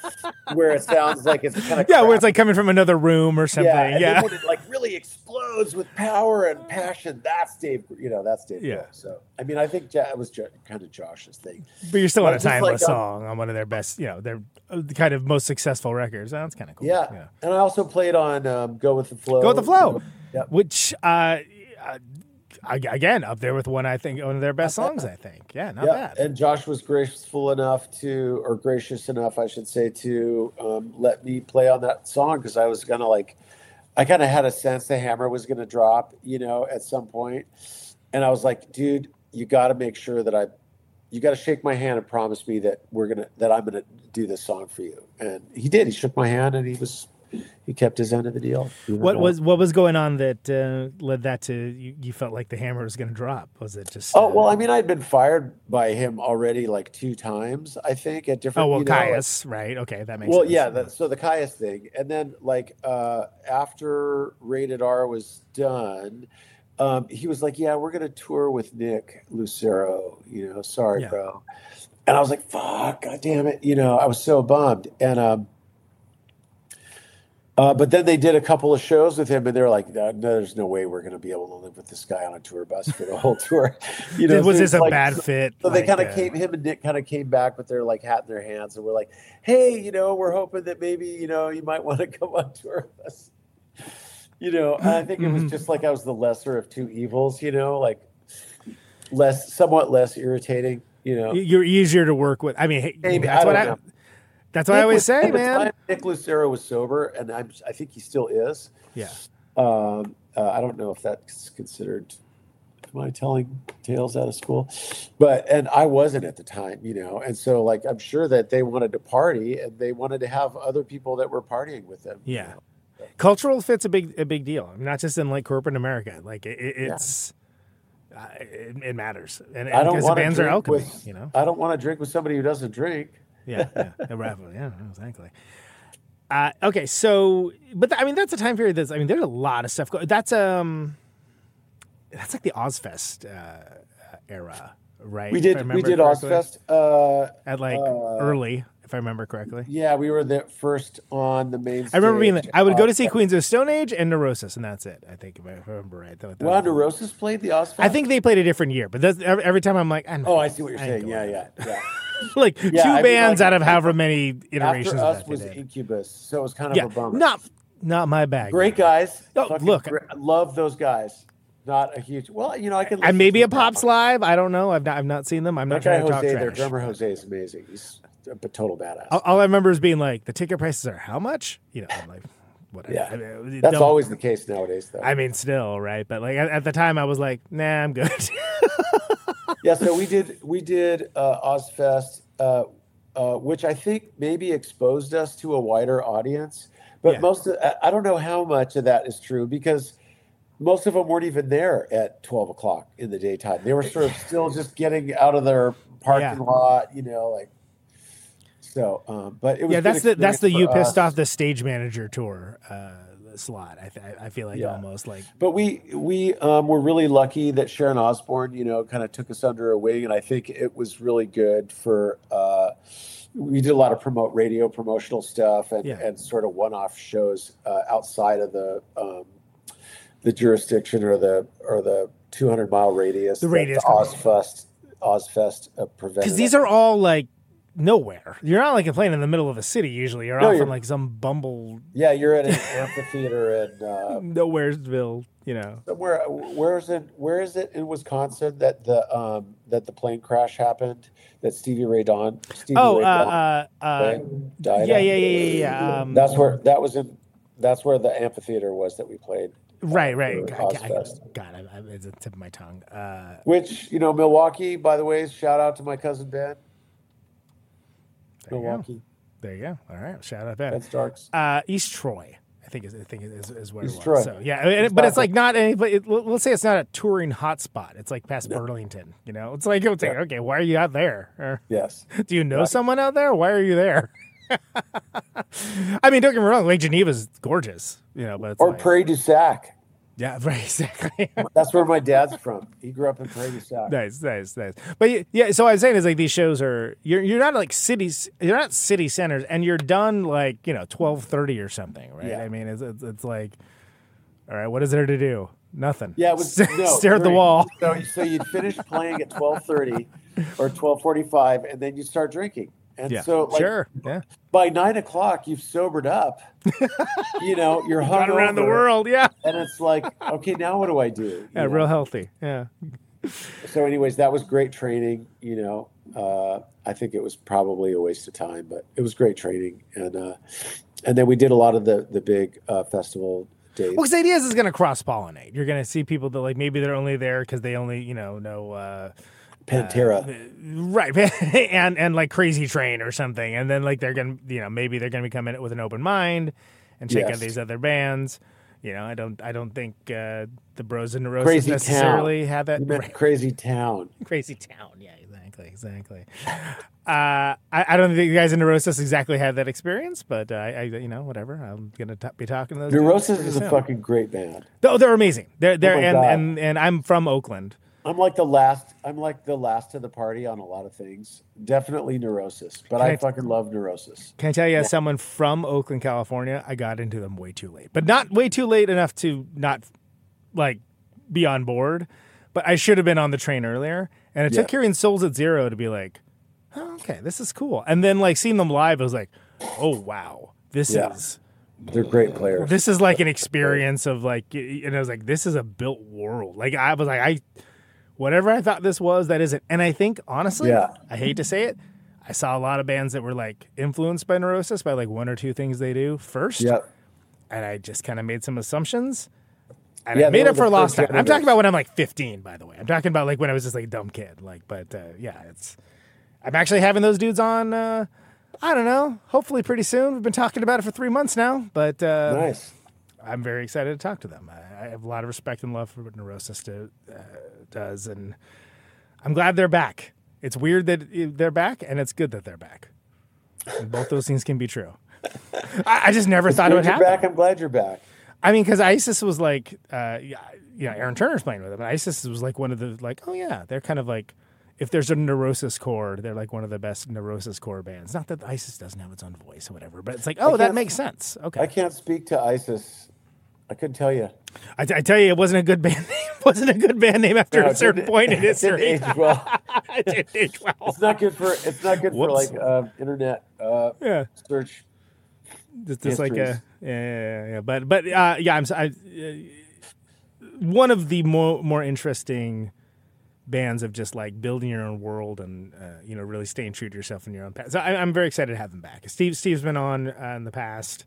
where it sounds like it's kind of Yeah, where it's like coming from another room or something. Yeah, and Yeah. then when it like really explodes with power and passion, that's Dave, you know, that's Dave. Yeah. Grohl. So, I mean, I think ja- it was jo- kind of Josh's thing. But you're still But on a just like, timeless um, song on one of their best, you know, their uh, kind of most successful records. That's kind of cool. Yeah. And I also played on um, Go With the Flow. Go with the Flow, Yeah. which, uh, uh, again, up there with one, I think, one of their best songs, I think. Yeah, not Yeah, bad. and Josh was graceful enough to, or gracious enough, I should say, to um, let me play on that song because I was gonna like, I kind of had a sense the hammer was gonna drop, you know, at some point, and I was like, dude, you got to make sure that I, you got to shake my hand and promise me that we're gonna, that I'm gonna do this song for you, and he did. He shook my hand, and he was, he he kept his end of the deal. What was what was going on that uh, led that to you, you felt like the hammer was going to drop? Was it just? Oh uh, well, I mean, I'd been fired by him already like two times, I think, at different. Oh well, you know, Caius, right? Okay, that makes well, sense. yeah. That, so the Caius thing, and then like uh, after Rated R was done, um, he was like, "Yeah, we're gonna tour with Nick Lucero." You know, sorry, Yeah. bro. And I was like, "Fuck, god damn it!" You know, I was so bummed, and um. Uh, but then they did a couple of shows with him, and they're like, no, no, "There's no way we're going to be able to live with this guy on a tour bus for the whole tour." You know, was so this it's a like- bad so- fit? So they Like, kind of uh, came. Him and Nick kind of came back with their like hat in their hands, and we're like, "Hey, you know, we're hoping that maybe you know you might want to come on tour with us." You know, and I think it was Mm-hmm. just like I was the lesser of two evils. You know, like less, somewhat less irritating. You know, You're easier to work with. I mean, hey, Maybe, that's I what don't I. know. That's what I Nick always was- say, at the man. time, Nick Lucero was sober, and I'm, I think he still is. Yeah. Um, uh, I don't know if that's considered. Am I telling tales out of school? But and I wasn't at the time, you know, and so like I'm sure that they wanted to party and they wanted to have other people that were partying with them. you Yeah. know. Cultural fit's a big a big deal. I mean, not just in like corporate America. Like it, it- it's uh, it, it matters. And, and I don't because the want to bands are drink alchemy, with. you know. I don't want to drink with somebody who doesn't drink. Yeah, yeah, yeah, right, yeah, exactly. Uh, okay, so, but th- I mean, that's a time period that's, I mean, there's a lot of stuff. Go- that's, um, that's like the Ozfest uh, era, right? We If I did. We remember did correctly? Ozfest. Uh, At like uh, early, if I remember correctly. yeah, we were the first on the main. I remember being, stage. I would go to see Ozfest. Queens of Stone Age and Neurosis, and that's it, I think, if I remember right. That- that- Well, Neurosis played the Ozfest. I think they played a different year, but that's, every, every time I'm like, I'm Oh, I see what you're I ain't saying. Yeah, going yeah, yeah. like Yeah, two I mean, bands like, out of however many iterations After of us that they was did. Incubus, so it was kind of Yeah, a bummer. not not my bag. Great guys. Oh, Fucking look. great- love those guys. Not a huge. Well, you know, I can. And listen maybe to a Pops them. Live. I don't know. I've not I've not seen them. I'm not That guy trying to talk Jose, trash. their drummer Jose is amazing. He's a total badass. All, all I remember is being like, the ticket prices are how much? You know, I'm like, whatever. Yeah. I mean, That's don't- always the case nowadays, though. I mean, still, right? But like at, at the time, I was like, nah, I'm good. yeah, so we did we did uh, Ozfest, uh, uh, which I think maybe exposed us to a wider audience. But Yeah. most of, I- I don't know how much of that is true because most of them weren't even there at twelve o'clock in the daytime. They were sort of still just getting out of their parking Yeah. lot, you know, like. So, um, but it was yeah, a good that's the that's the experience you for pissed us. off the stage manager tour uh, slot. I th- I feel like Yeah. almost like But we we um, were really lucky that Sharon Osbourne, you know, kind of took us under her wing, and I think it was really good for. Uh, we did a lot of promote radio promotional stuff and, Yeah. and sort of one-off shows uh, outside of the um, the jurisdiction or the or the two hundred mile radius. The that radius. the Ozfest Ozfest uh, prevented. because these are all like nowhere. You're not like playing in the middle of a city usually. You're No, off you're- in like some bumble yeah, you're at an amphitheater in uh, nowheresville. You know. somewhere. Where is it? Where is it in Wisconsin that the um, that the plane crash happened? That Stevie Ray Vaughan. Stevie Oh, Ray uh, Vaughan uh, uh, thing died yeah, at? yeah, yeah, yeah, yeah. Um, That's where that was in. That's where the amphitheater was that we played. right, uh, right. for God, I, Ozfest. God I, I, it's a tip of my tongue. Uh, Which you know, Milwaukee. By the way, shout out to my cousin Ben. There you go. Milwaukee. there you go. All right, shout out Ben. Ben Starks. Uh, East Troy, I think is I think is, is what East it was. Troy. So yeah, and- but it's Exactly. like not any. But it, let's say it's not a touring hotspot. It's like past Burlington. You know, it's like it's like Yeah. okay, why are you out there? Or, Yes. do you know someone out there? Why are you there? I mean, don't get me wrong. Lake Geneva's gorgeous. You know, but it's Or like, Prairie du Sac. yeah, right, exactly. That's where my dad's from. He grew up in Prairie du Sac. Nice, nice, nice. But y- yeah, so what I'm saying is like these shows are you're you're not like cities, you're not city centers, and you're done like you know twelve thirty or something, right? Yeah. I mean, it's, it's it's like, all right, what is there to do? Nothing. Yeah, it was Stare no, stare at the during- wall. So, so you'd finish playing at twelve thirty or twelve forty-five, and then you start drinking. And Yeah, so, like, sure. Yeah, by nine o'clock, you've sobered up. You know, you're gone around the hungover, world. Yeah, and it's like, okay, now what do I do? You yeah, know? real healthy. Yeah, So, anyways, that was great training. You know, uh, I think it was probably a waste of time, but it was great training. And uh, and then we did a lot of the the big uh, festival dates. well, because the idea is it's going to cross pollinate. You're going to see people that like maybe they're only there because they only you know know. Uh, Pantera. Right, and and like Crazy Train or something, and then like they're gonna, you know, maybe they're gonna be coming in with an open mind, and check Yes. out these other bands. You know, I don't I don't think uh, the Bros and Neurosis Crazy necessarily Town. had that. You meant Crazy Town. Crazy Town, yeah, exactly, exactly. Uh, I, I don't think the guys in Neurosis exactly had that experience, but uh, I, I, you know, whatever. I'm gonna t- be talking to those. Neurosis dudes is a soon. fucking great band. Oh, they're amazing. They're they're Oh my and, God. and and I'm from Oakland. I'm like the last. I'm like the last to the party on a lot of things. Definitely Neurosis, but Can I I- fucking love Neurosis. Can I tell you, as someone from Oakland, California, I got into them way too late, but not way too late enough to not like be on board. But I should have been on the train earlier, and it took Yeah. hearing Souls at Zero to be like, oh, okay, this is cool. And then like seeing them live, I was like, oh wow, this Yeah. is They're great players. this is like an experience of like, and I was like, this is a built world. Like I was like, I whatever I thought this was, that isn't. And I think honestly, Yeah. I hate to say it, I saw a lot of bands that were like influenced by Neurosis by like one or two things they do first, Yeah. and I just kind of made some assumptions. And Yeah, I they made were up for the lost first time. I'm talking generators. about when I'm like fifteen, by the way. I'm talking about like when I was just like a dumb kid. Like, but uh, yeah, it's. I'm actually having those dudes on. Uh, I don't know. Hopefully, pretty soon. We've been talking about it for three months now, but uh, Nice. I'm very excited to talk to them. I, I have a lot of respect and love for what Neurosis do, uh, does, and I'm glad they're back. It's weird that they're back, and it's good that they're back. And both those things can be true. I, I just never thought it Good would you're happen. back. I'm glad you're back. I mean, because ISIS was like, uh, yeah, you know, Aaron Turner's playing with them. And ISIS was like one of the, like, oh yeah, they're kind of like, if there's a Neurosis core, they're like one of the best Neurosis core bands. Not that ISIS doesn't have its own voice or whatever, but it's like, oh, that can't- makes sense. Okay. I can't speak to ISIS. I couldn't tell you. I, I tell you, it wasn't a good band name. It wasn't a good band name after No, a it certain didn't- point in it didn't history. age well. It didn't age well. It's not good for. It's not good for Whoops. like uh, internet uh, Yeah. search. Just, just like Histories. a yeah, yeah, yeah, yeah. But but uh, yeah, I'm s- I, uh, one of the more more interesting bands of just like building your own world and uh, you know really staying true to yourself in your own path. So I, I'm very excited to have them back. Steve Steve's been on uh, in the past.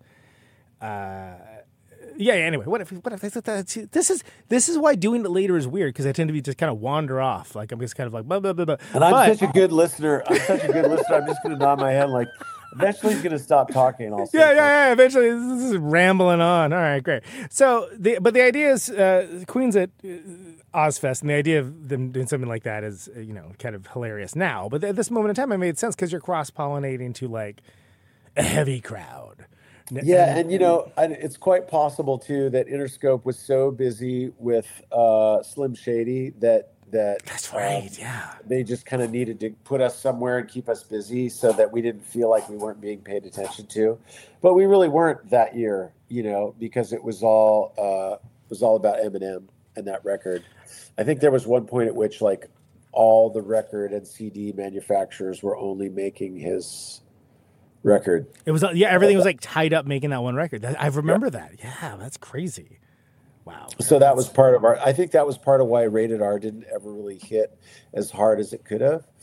Uh, yeah, yeah. Anyway, what if what if this is this is why doing it later is weird because I tend to be just kind of wander off. Like I'm just kind of like blah blah blah blah. And I'm But- such a good listener. I'm such a good listener. I'm just going to nod my head like. Eventually, he's going to stop talking. And I'll say Yeah, something. yeah, yeah. Eventually, this is rambling on. All right, great. So, the but the idea is uh, Queen's at uh, Ozfest, and the idea of them doing something like that is, uh, you know, kind of hilarious now. But at this moment in time, it made sense because you're cross pollinating to like a heavy crowd. N- Yeah, and you know, I, it's quite possible too that Interscope was so busy with uh, Slim Shady that that That's uh, right. Yeah. they just kind of needed to put us somewhere and keep us busy so that we didn't feel like we weren't being paid attention to. But we really weren't that year, you know, because it was all uh, it was all about Eminem and that record. I think there was one point at which like all the record and C D manufacturers were only making his record. It was uh, yeah. Everything was like tied up making that one record. That, I remember that. Yeah, that's crazy. Wow. So that was part of our. I think that was part of why Rated R didn't ever really hit as hard as it could have.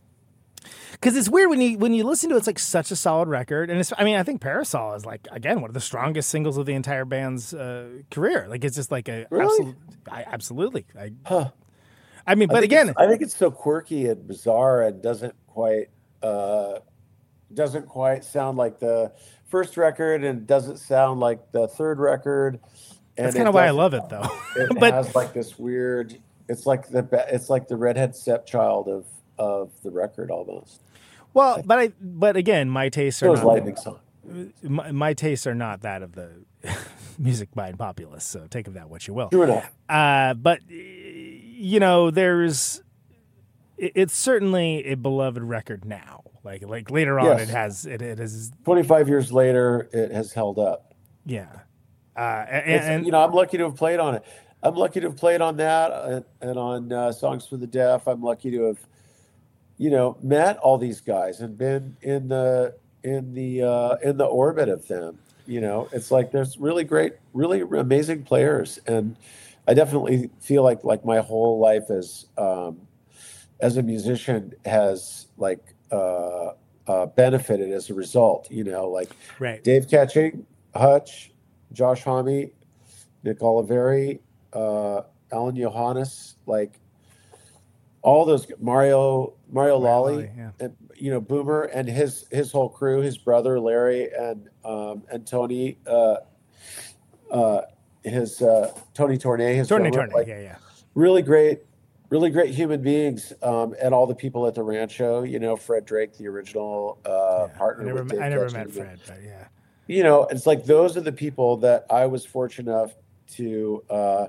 Because it's weird when you when you listen to it, it's like such a solid record, and it's. I mean, I think Parasol is like again one of the strongest singles of the entire band's uh, career. Like it's just like a Really? absolute, I, absolutely. I, Huh. I mean, I but think again, it's- I think it's so quirky and bizarre and doesn't quite uh, doesn't quite sound like the first record and doesn't sound like the third record. And that's it kind of why I doesn't- love it, though. It but has like this weird. It's like the ba- it's like the redhead stepchild of of the record almost. well, but I but again, my tastes are Those not lightning song. my, my tastes are not that of the music mind populace. So take of that what you will. True enough. Uh, but you know, there's it, it's certainly a beloved record now. Like like later on, Yes. it has it it is twenty-five years later, it has held up. yeah. Uh, and, It's- and you know, I'm lucky to have played on it. I'm lucky to have played on that and, and on uh, Songs for the Deaf. I'm lucky to have, you know, met all these guys and been in the in the uh, in the orbit of them. You know, it's like there's really great, really amazing players, and I definitely feel like like my whole life as um, as a musician has like uh, uh, benefited as a result. You know, like right. Dave Ketching, Hutch, Josh Homme, Nick Oliveri, uh, Alan Johannes, like all those Mario Mario Lally, Lally, yeah. and you know Boomer and his his whole crew, his brother Larry and um, and Tony, uh, uh, his uh, Tony Tournay, his Tournay, drummer, Tournay, like, yeah, yeah. really great, really great human beings, um, and all the people at the Rancho. You know, Fred Drake, the original uh, Yeah. partner. I never, with Dave I never Ketchum. met Fred, but yeah. You know, it's like those are the people that I was fortunate enough to uh,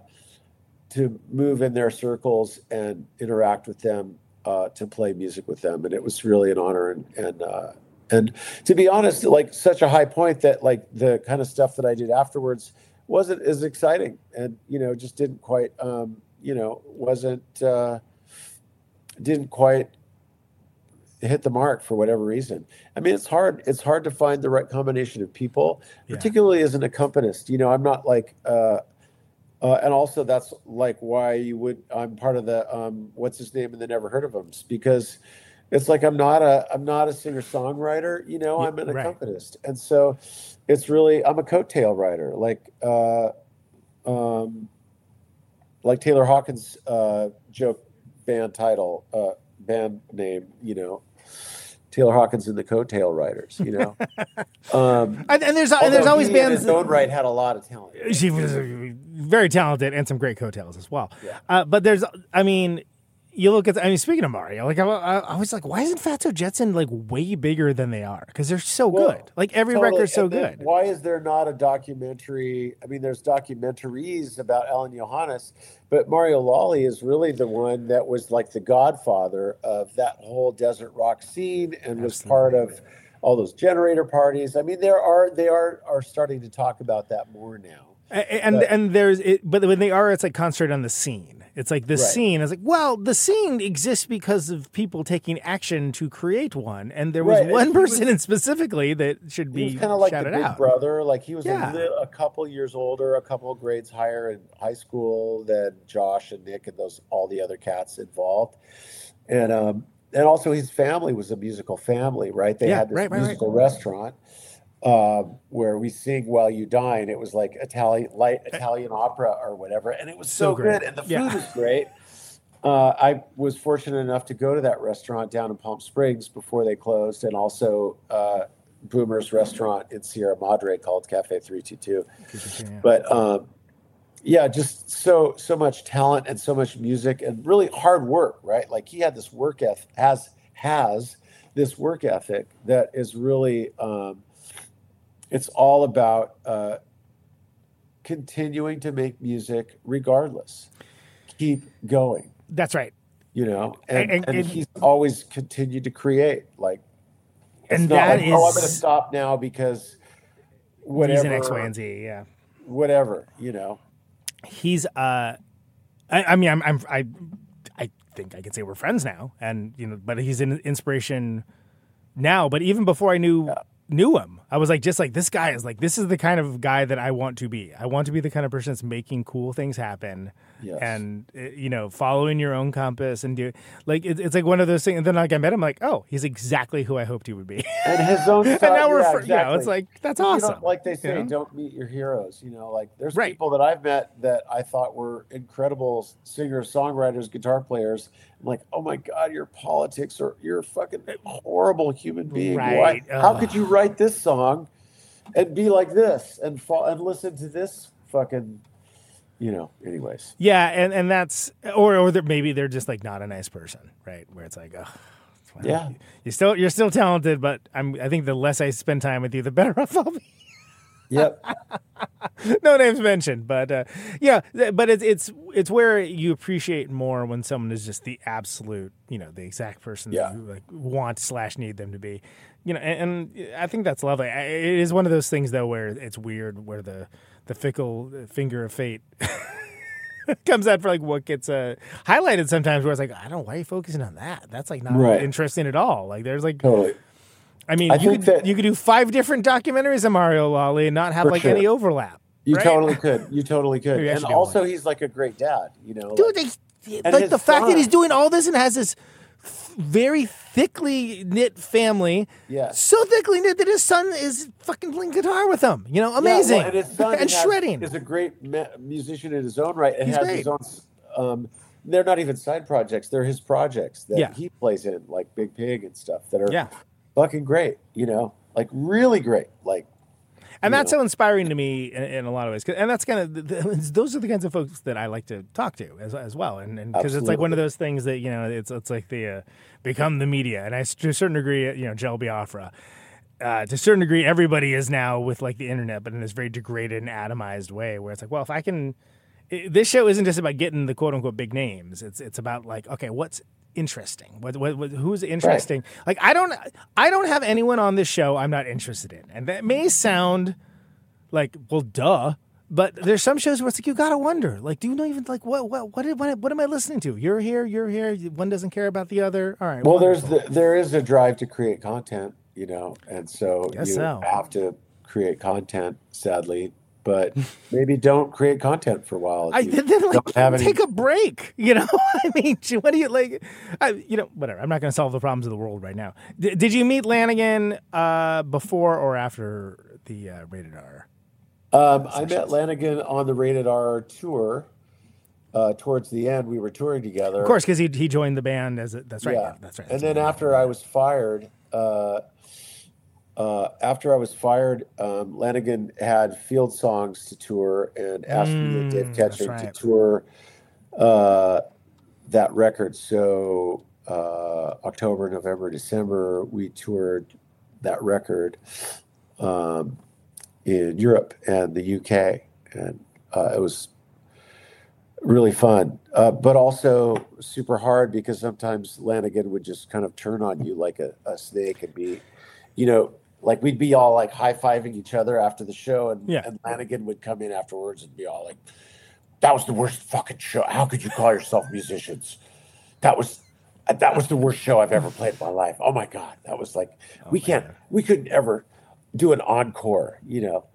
to move in their circles and interact with them, uh, to play music with them, and it was really an honor. And and uh, and to be honest, like such a high point that like the kind of stuff that I did afterwards wasn't as exciting, and you know, just didn't quite, um, you know, wasn't uh, didn't quite hit the mark for whatever reason. I mean, it's hard. It's hard to find the right combination of people, Yeah. particularly as an accompanist. You know, I'm not like, uh, uh, and also that's like why you would. I'm part of the um, what's his name and the Never Heard of Him's, because it's like I'm not a I'm not a singer songwriter. You know, Yeah, I'm an right. accompanist, and so it's really I'm a coattail writer. Like, uh, um, like Taylor Hawkins' uh, joke band title, uh, band name. You know. Taylor Hawkins and the Coattail Riders, you know. Um, And, and there's and although there's always he in bands. his own right had a lot of talent. She was very talented and some great coattails as well. Yeah. Uh, but there's, I mean, you look at, I mean, speaking of Mario, like I, I, I was like, why isn't Fatso Jetson like way bigger than they are? Because they're so Well, good. Like every Totally. record's so And then good. Why is there not a documentary? I mean, there's documentaries about Alan Johannes, but Mario Lally is really the one that was like the godfather of that whole desert rock scene and was part of all those generator parties. I mean, there are they are are starting to talk about that more now. A- And But- and there's it, but when they are, it's like concentrated on the scene. It's like the Right. scene is like, well, the scene exists because of people taking action to create one, and there was Right, and one he person was- in specifically that should He be was kind of like the shouted big out. brother. Like he was Yeah. a, li- a couple years older, a couple of grades higher in high school than Josh and Nick and those all the other cats involved. And um, and also his family was a musical family, right? They Yeah, had this right, right, right. musical restaurant um, where we sing while you dine. It was like Italian light Italian opera or whatever, and it was so, So great. good, and the food Yeah. was great. Uh, I was fortunate enough to go to that restaurant down in Palm Springs before they closed, and also uh, Boomer's restaurant in Sierra Madre called Cafe three two two. Yeah. But um, yeah, just so so much talent and so much music and really hard work, right? Like he had this work ethic, has has this work ethic that is really um, it's all about uh, continuing to make music regardless. Keep going. That's right. You know, and, And- and, and- he's always continued to create. Like, it's And not that like, oh, I'm going to is- stop now because whatever, Reason X, Y, and Z. Yeah. whatever. You know, He's uh, I, I mean, I'm, I'm, I, I think I could say we're friends now, and you know, but he's an inspiration now. But even before I knew knew him, I was like, just like this guy is like, this is the kind of guy that I want to be. I want to be the kind of person that's making cool things happen. Yes. And uh, you know, following your own compass and do like it, it's like one of those things. And then like I met him, like, oh, he's exactly who I hoped he would be. and his own And style. now we're yeah, fr- you know, it's exactly. like that's You know, awesome. like they say, you know? don't meet your heroes. You know, like there's Right. people that I've met that I thought were incredible singers, songwriters, guitar players. I'm like, oh my God, your politics are you're a fucking horrible human being. Why, Right. how Ugh. could you write this song and be like this and fall and listen to this fucking, you know? Anyways, Yeah, and, and that's or or they're, maybe they're just like not a nice person, right? Where it's like, oh, well, Yeah. you're still you're still talented, but I'm I think the less I spend time with you, the better off I'll be. yep. No names mentioned, but uh, yeah, th- but it's it's it's where you appreciate more when someone is just the absolute, you know, the exact person Yeah. that you like want slash need them to be, you know, and, and I think that's lovely. I- It is one of those things though where it's weird, where the the fickle finger of fate comes out for like what gets uh, highlighted sometimes. Where it's like, I don't know, why are you focusing on that? That's like not Right. interesting at all. Like there's like. Totally. I mean, I you think could that- you could do five different documentaries of Mario Lally and not have For like sure. any overlap. You right? totally could. You totally could. Maybe I And should do also, one. he's like a great dad. You know, Dude, like, they, and like his the fact that son- he's doing all this and has this f- very thickly knit family, Yes. so thickly knit that his son is fucking playing guitar with him. You know, amazing, Yeah, well, and his son and has- shredding. is a great ma- musician in his own right, and He's has great. his own um, they're not even side projects. They're his projects that Yeah. he plays in, like Big Pig and stuff that are Yeah. fucking great, you know, like really great. Like, And you that's know. so inspiring to me in, in a lot of ways. 'Cause- And that's kind of, the, the, those are the kinds of folks that I like to talk to as, as well. And because it's like one of Absolutely. those things that, you know, it's it's like the uh, become the media. And I, to a certain degree, you know, Joe Biafra, uh, to a certain degree, everybody is now with like the internet, but in this very degraded and atomized way where it's like, well, if I can, it, this show isn't just about getting the quote unquote big names. It's, it's about like, okay, what's interesting? What, what, what who's interesting? Like, I don't, I don't have anyone on this show I'm not interested in. And that may sound like, well, duh. But there's some shows where it's like you gotta wonder, like, do you know even like what what what did, what, what am I listening to? You're here, you're here. One doesn't care about the other. All right. Well, there's wonderful. the, there is a drive to create content, you know, and so Guess you so. have to create content, sadly. But maybe don't create content for a while. if I you then like don't have any- take a break. You know, I mean, what do you like? I, you know, whatever. I'm not going to solve the problems of the world right now. D- did you meet Lanigan uh, before or after the uh, Rated R? Um, I met Lanigan on the Rated R tour. Uh, towards the end, we were touring together. Of course, because he he joined the band as a, that's right. Yeah, Yeah, that's right. And That's then right. after I was fired, uh, uh, after I was fired, um, Lanigan had Field Songs to tour and asked me and Dave Mm, that's Ketchum right. to tour uh, that record. So uh, October, November, December, we toured that record um, in Europe and the U K, and uh, it was really fun, uh, but also super hard because sometimes Lanigan would just kind of turn on you like a, a snake and be, you know, like we'd be all like high-fiving each other after the show, and, Yeah. and Lanigan would come in afterwards and be all like, that was the worst fucking show. How could you call yourself musicians? That was that was the worst show I've ever played in my life. Oh my God. That was like, we can't, we couldn't ever do an encore, you know.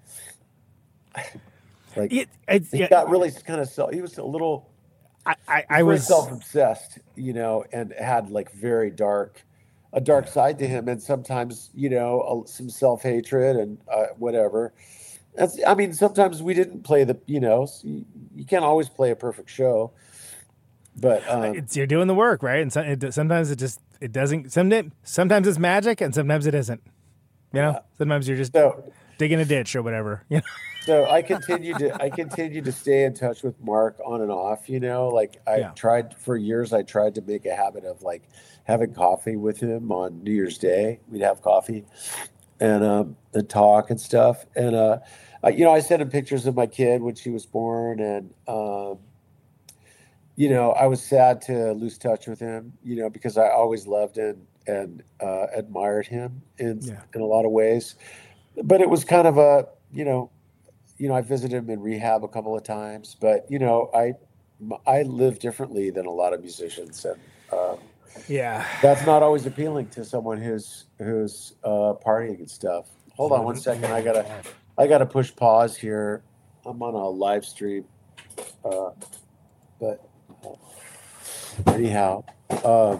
Like It, it's, he yeah, got really kind of self, he was a little I, I, I very was self-obsessed, you know, and had like very dark, a dark side to him, and sometimes, you know, a, some self-hatred and uh, whatever. That's, I mean, sometimes we didn't play the, you know, you, you can't always play a perfect show, but um, it's you're doing the work, right? And so, it, sometimes it just it doesn't. Sometimes sometimes it's magic, and sometimes it isn't. You know, sometimes you're just so digging a ditch or whatever. You know? so I continued to I continued to stay in touch with Mark on and off, you know, like I Yeah. tried for years. I tried to make a habit of like having coffee with him on New Year's Day. We'd have coffee and um and talk and stuff. And uh, I, you know, I sent him pictures of my kid when she was born, and um, you know, I was sad to lose touch with him, you know, because I always loved and and uh, admired him in Yeah. in a lot of ways. But it was kind of a, you know. You know, I visited him in rehab a couple of times, but you know, I I live differently than a lot of musicians, and um, Yeah. that's not always appealing to someone who's who's uh, partying and stuff. Hold on one second, I gotta I gotta push pause here. I'm on a live stream, uh, but uh, anyhow, um,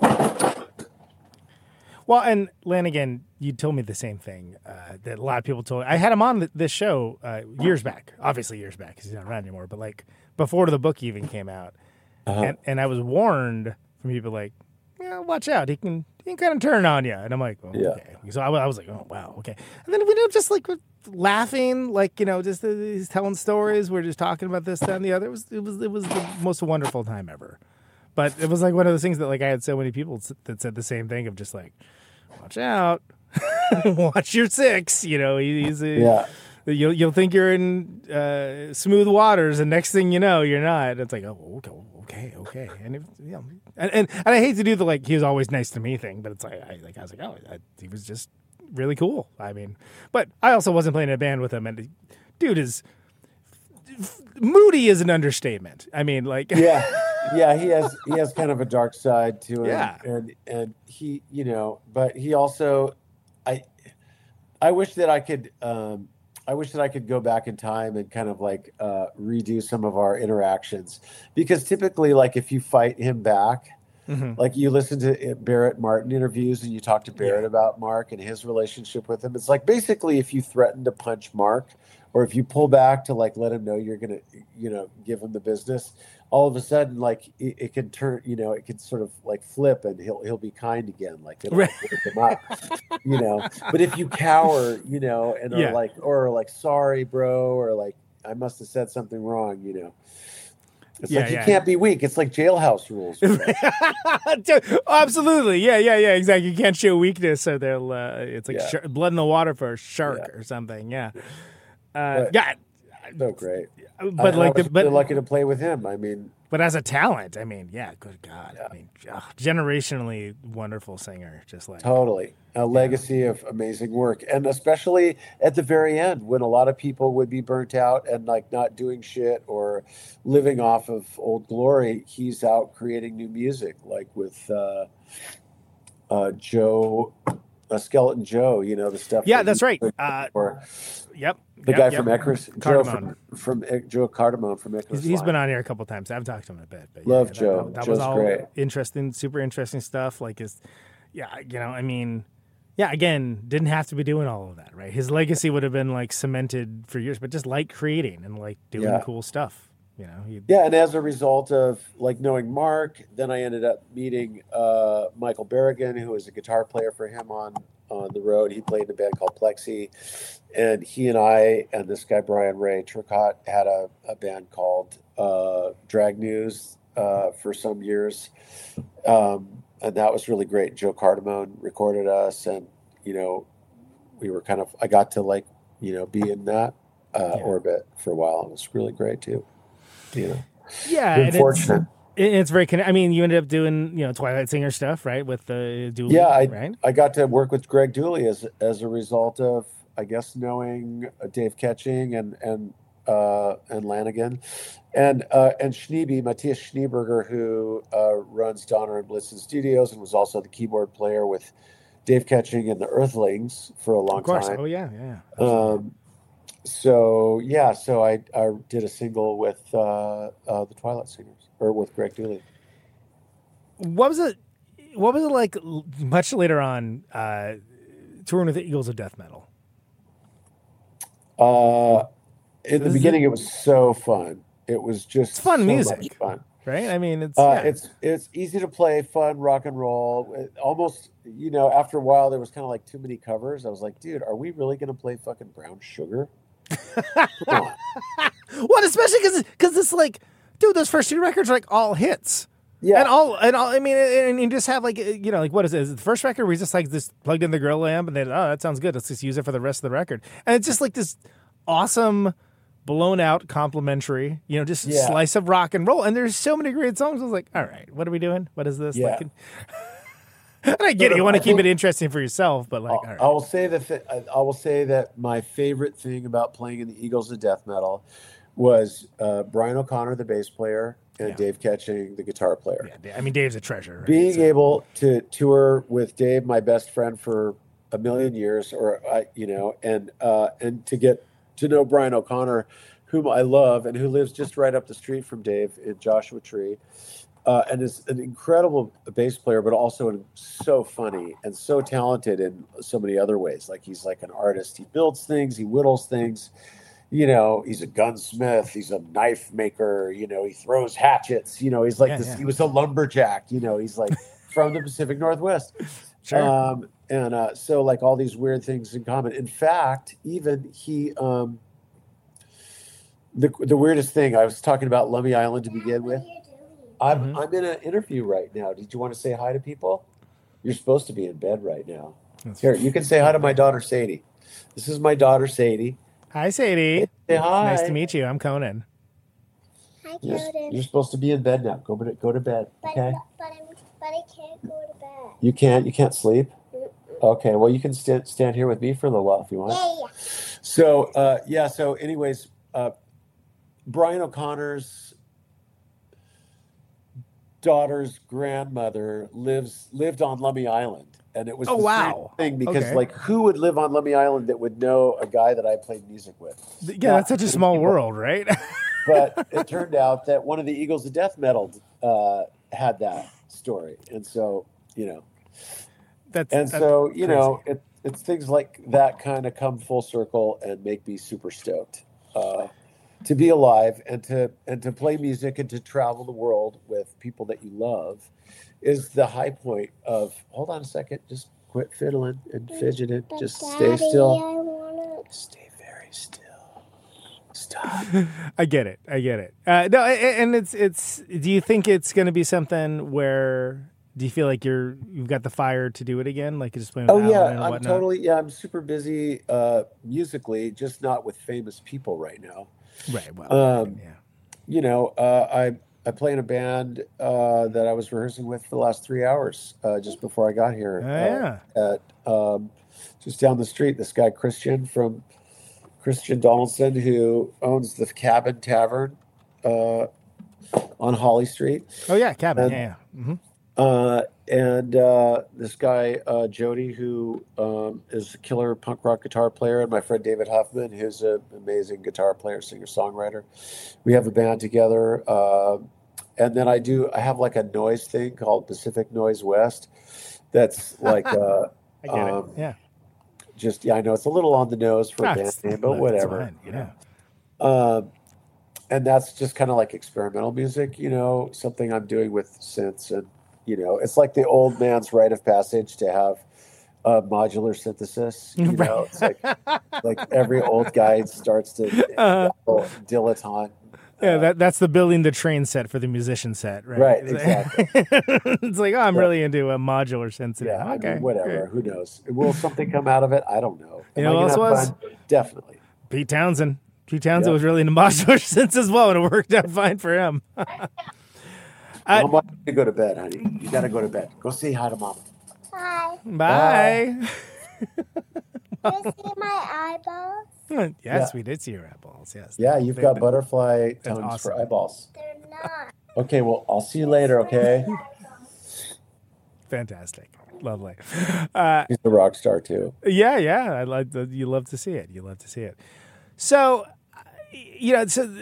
Well, and Lanigan, you told me the same thing uh, that a lot of people told. I had him on th- this show uh, years back, obviously years back because he's not around anymore. But like before the book even came out, Uh-huh. and and I was warned from people like, yeah, watch out, he can he can kind of turn on you. And I'm like, oh, Yeah. okay. So I, wa- I was like, oh wow, okay. And then we were just like laughing, like you know, just uh, he's telling stories. We're just talking about this, that, and the other. It was it was it was the most wonderful time ever. But it was like one of those things that like I had so many people s- that said the same thing of just like, watch out, watch your six. You know, he, he's a, yeah, you'll you'll think you're in uh, smooth waters, and next thing you know, you're not. It's like, oh, okay, okay, okay. And it, you know, and, and and I hate to do the like he was always nice to me thing, but it's like I like I was like, oh, I, he was just really cool. I mean, but I also wasn't playing in a band with him, and dude is moody is an understatement. I mean, like yeah, yeah. He has he has kind of a dark side to him, Yeah. and and he, you know, but he also, I, I wish that I could, um, I wish that I could go back in time and kind of like uh, redo some of our interactions, because typically, like if you fight him back, Mhm. like you listen to Barrett Martin interviews and you talk to Barrett Yeah. about Mark and his relationship with him, it's like basically if you threaten to punch Mark or if you pull back to like let him know you're gonna, you know, give him the business, all of a sudden, like it, it can turn, you know, it can sort of like flip, and he'll he'll be kind again, like it'll Right. wake him up, you know. But if you cower, you know, and Yeah. are like, or like, sorry, bro, or like, I must have said something wrong, you know. It's Yeah, like you yeah. can't be weak. It's like jailhouse rules. Absolutely, yeah, yeah, yeah, exactly. You can't show weakness, so they'll. Uh, it's like Yeah. shark, blood in the water for a shark Yeah. or something. Yeah, uh, But- yeah. So great. But I, like, I the, was but really lucky to play with him. I mean, but as a talent, I mean, yeah, good God, I mean, ugh, generationally wonderful singer, just like totally a legacy of amazing work, and especially at the very end when a lot of people would be burnt out and like not doing shit or living off of old glory. He's out creating new music, like with uh, uh, Joe, uh, Skeleton Joe. You know the stuff. Yeah, that that's he right. did Uh, before. Yep, the yep, guy yep. from Icarus, Joe Cardamone. from from I- Joe Cardamone from Icarus. He's, he's Line. been on here a couple times. I've talked to him a bit. But Love yeah, Joe. That, that Joe's was all great. interesting, super interesting stuff. Like his, yeah, you know, I mean, yeah, again, didn't have to be doing all of that, right? His legacy would have been like cemented for years, but just like creating and like doing Yeah. cool stuff. You know, he, Yeah, and as a result of like knowing Mark, then I ended up meeting uh, Michael Berrigan, who was a guitar player for him on on the road. He played in a band called Plexi, and he and I and this guy Brian Ray Turcotte had a, a band called uh, Drag News uh, for some years, um, and that was really great. Joe Cardamone recorded us, and you know, we were kind of I got to like you know be in that uh, Yeah. orbit for a while. It was really great too. You know. yeah, Been and it's, fortunate. it- it's very. Conne- I mean, you ended up doing you know Twilight Singer stuff, right? With the Dooley, Yeah, I, right? I got to work with Greg Dooley as as a result of, I guess, knowing uh, Dave Ketching and and uh, and Lanigan, and uh, and Schneeby, Matthias Schneeberger, who uh, runs Donner and Blitzen Studios and was also the keyboard player with Dave Ketching and the Earthlings for a long Of course. time. Oh yeah, yeah. yeah. Um, so yeah, so I I did a single with uh, uh, the Twilight Singers or with Greg Dooley. What was it? What was it like? l- Much later on, uh, touring with the Eagles of Death Metal. Uh, in the This is- beginning, it was so fun. It was just It's fun so music. much fun. Right? I mean, it's Uh, yeah. It's it's easy to play, fun rock and roll. It almost, you know, after a while, there was kind of like too many covers. I was like, dude, are we really gonna play fucking Brown Sugar? Come on. Well, especially because because it's like, dude, those first two records are like all hits. Yeah, And all, and all, I mean, and you just have like, you know, like what is it? Is it the first record where he's just like this plugged in the grill amp and then, oh, that sounds good. Let's just use it for the rest of the record. And it's just like this awesome, blown out, complimentary, you know, just Yeah. slice of rock and roll. And there's so many great songs. I was like, all right, what are we doing? What is this? Yeah. Like, and I get it. You want to I keep think- it interesting for yourself, but like, all I right. will say that th- I will say that my favorite thing about playing in the Eagles of Death Metal was uh, Brian O'Connor, the bass player, and Yeah. Dave Ketching, the guitar player. Yeah, I mean, Dave's a treasure. Right? Being So- able to tour with Dave, my best friend for a million years, or I, you know, and uh, and to get to know Brian O'Connor, whom I love and who lives just right up the street from Dave in Joshua Tree, uh, and is an incredible bass player, but also so funny and so talented in so many other ways. Like he's like an artist. He builds things, he whittles things. You know, he's a gunsmith. He's a knife maker. You know, he throws hatchets. You know, he's like Yeah, this. yeah. He was a lumberjack. You know, he's like from the Pacific Northwest. Sure. Um, and uh, so, like all these weird things in common. In fact, even he, um, the the weirdest thing. I was talking about Lummi Island to begin with. I'm Mhm. I'm in an interview right now. Did you want to say hi to people? You're supposed to be in bed right now. That's- Here, you can say hi to my daughter Sadie. This is my daughter Sadie. Hi, Sadie. Say hi. Nice to meet you. I'm Conan. Hi, You're, Conan. you're supposed to be in bed now. Go to go to bed. But, Okay. but, I'm, but I can't go to bed. You can't. You can't sleep. Okay. Well, you can stand stand here with me for a little while if you want. Yeah, yeah. So uh, yeah. So anyways, uh, Brian O'Connor's daughter's grandmother lives lived on Lummi Island, and it was Oh, the wow. same thing because Okay. like who would live on Lummi Island that would know a guy that I played music with? Yeah, that's such a many small people. world, right? But it turned out that one of the Eagles of Death Metal uh, had that story, and so you know. That's And that's so, you crazy. know, it, it's things like that kind of come full circle and make me super stoked uh, to be alive and to and to play music and to travel the world with people that you love is the high point of. Hold on a second, just quit fiddling and fidgeting. But Just Daddy, stay still. I wanna... Stay very still. Stop. I get it. I get it. Uh, no, and it's it's. Do you think it's going to be something where? Do you feel like you're you've got the fire to do it again? Like you're just playing with Oh Alan yeah, and I'm whatnot? totally yeah. I'm super busy uh, musically, just not with famous people right now. Right. Well, Um, yeah. You know, uh, I I play in a band uh, that I was rehearsing with for the last three hours uh, just before I got here. Oh, uh, yeah. At um, just down the street, this guy Christian from Christian Donaldson, who owns the Cabin Tavern uh, on Holly Street. Oh yeah, cabin. And- yeah. yeah. hmm Uh, and uh, this guy, uh, Jody, who um, is a killer punk rock guitar player, and my friend David Huffman, who's an amazing guitar player, singer, songwriter. We have a band together. Uh, and then I do, I have like a noise thing called Pacific Noise West. That's like, uh, I get um, it. Yeah. just, yeah, I know it's a little on the nose for Ah, a band it's- name, but that's whatever. fine, You yeah. know? Um, and that's just kind of like experimental music, you know, something I'm doing with synths. And, you know, it's like the old man's rite of passage to have a modular synthesis. You Right. know, it's like, like every old guy starts to Uh-huh. dabble, dilettante. Yeah, that that's the building the train set for the musician set, right? Right, It's like- exactly. it's like, oh, I'm Yeah. really into a modular sensitive. Yeah, I okay, mean, whatever. great. Who knows? Will something come out of it? I don't know. You Am know I who gonna else have was? fun? Definitely. Pete Townsend. Pete Townsend Yeah. was really into modular synths as well, and it worked out fine for him. I- Mom, you gotta go to bed, honey. You gotta go to bed. Go say hi to mom. Hi. Bye. You see my eyeballs? yes, Yeah. we did see your eyeballs. Yes. Yeah, you've They- got they- butterfly that's tongues awesome. for eyeballs. They're not. Okay, well, I'll see you later, okay? Fantastic. Lovely. Uh, He's a rock star, too. Yeah, yeah. I like the, you love to see it. You love to see it. So, uh, you know, so,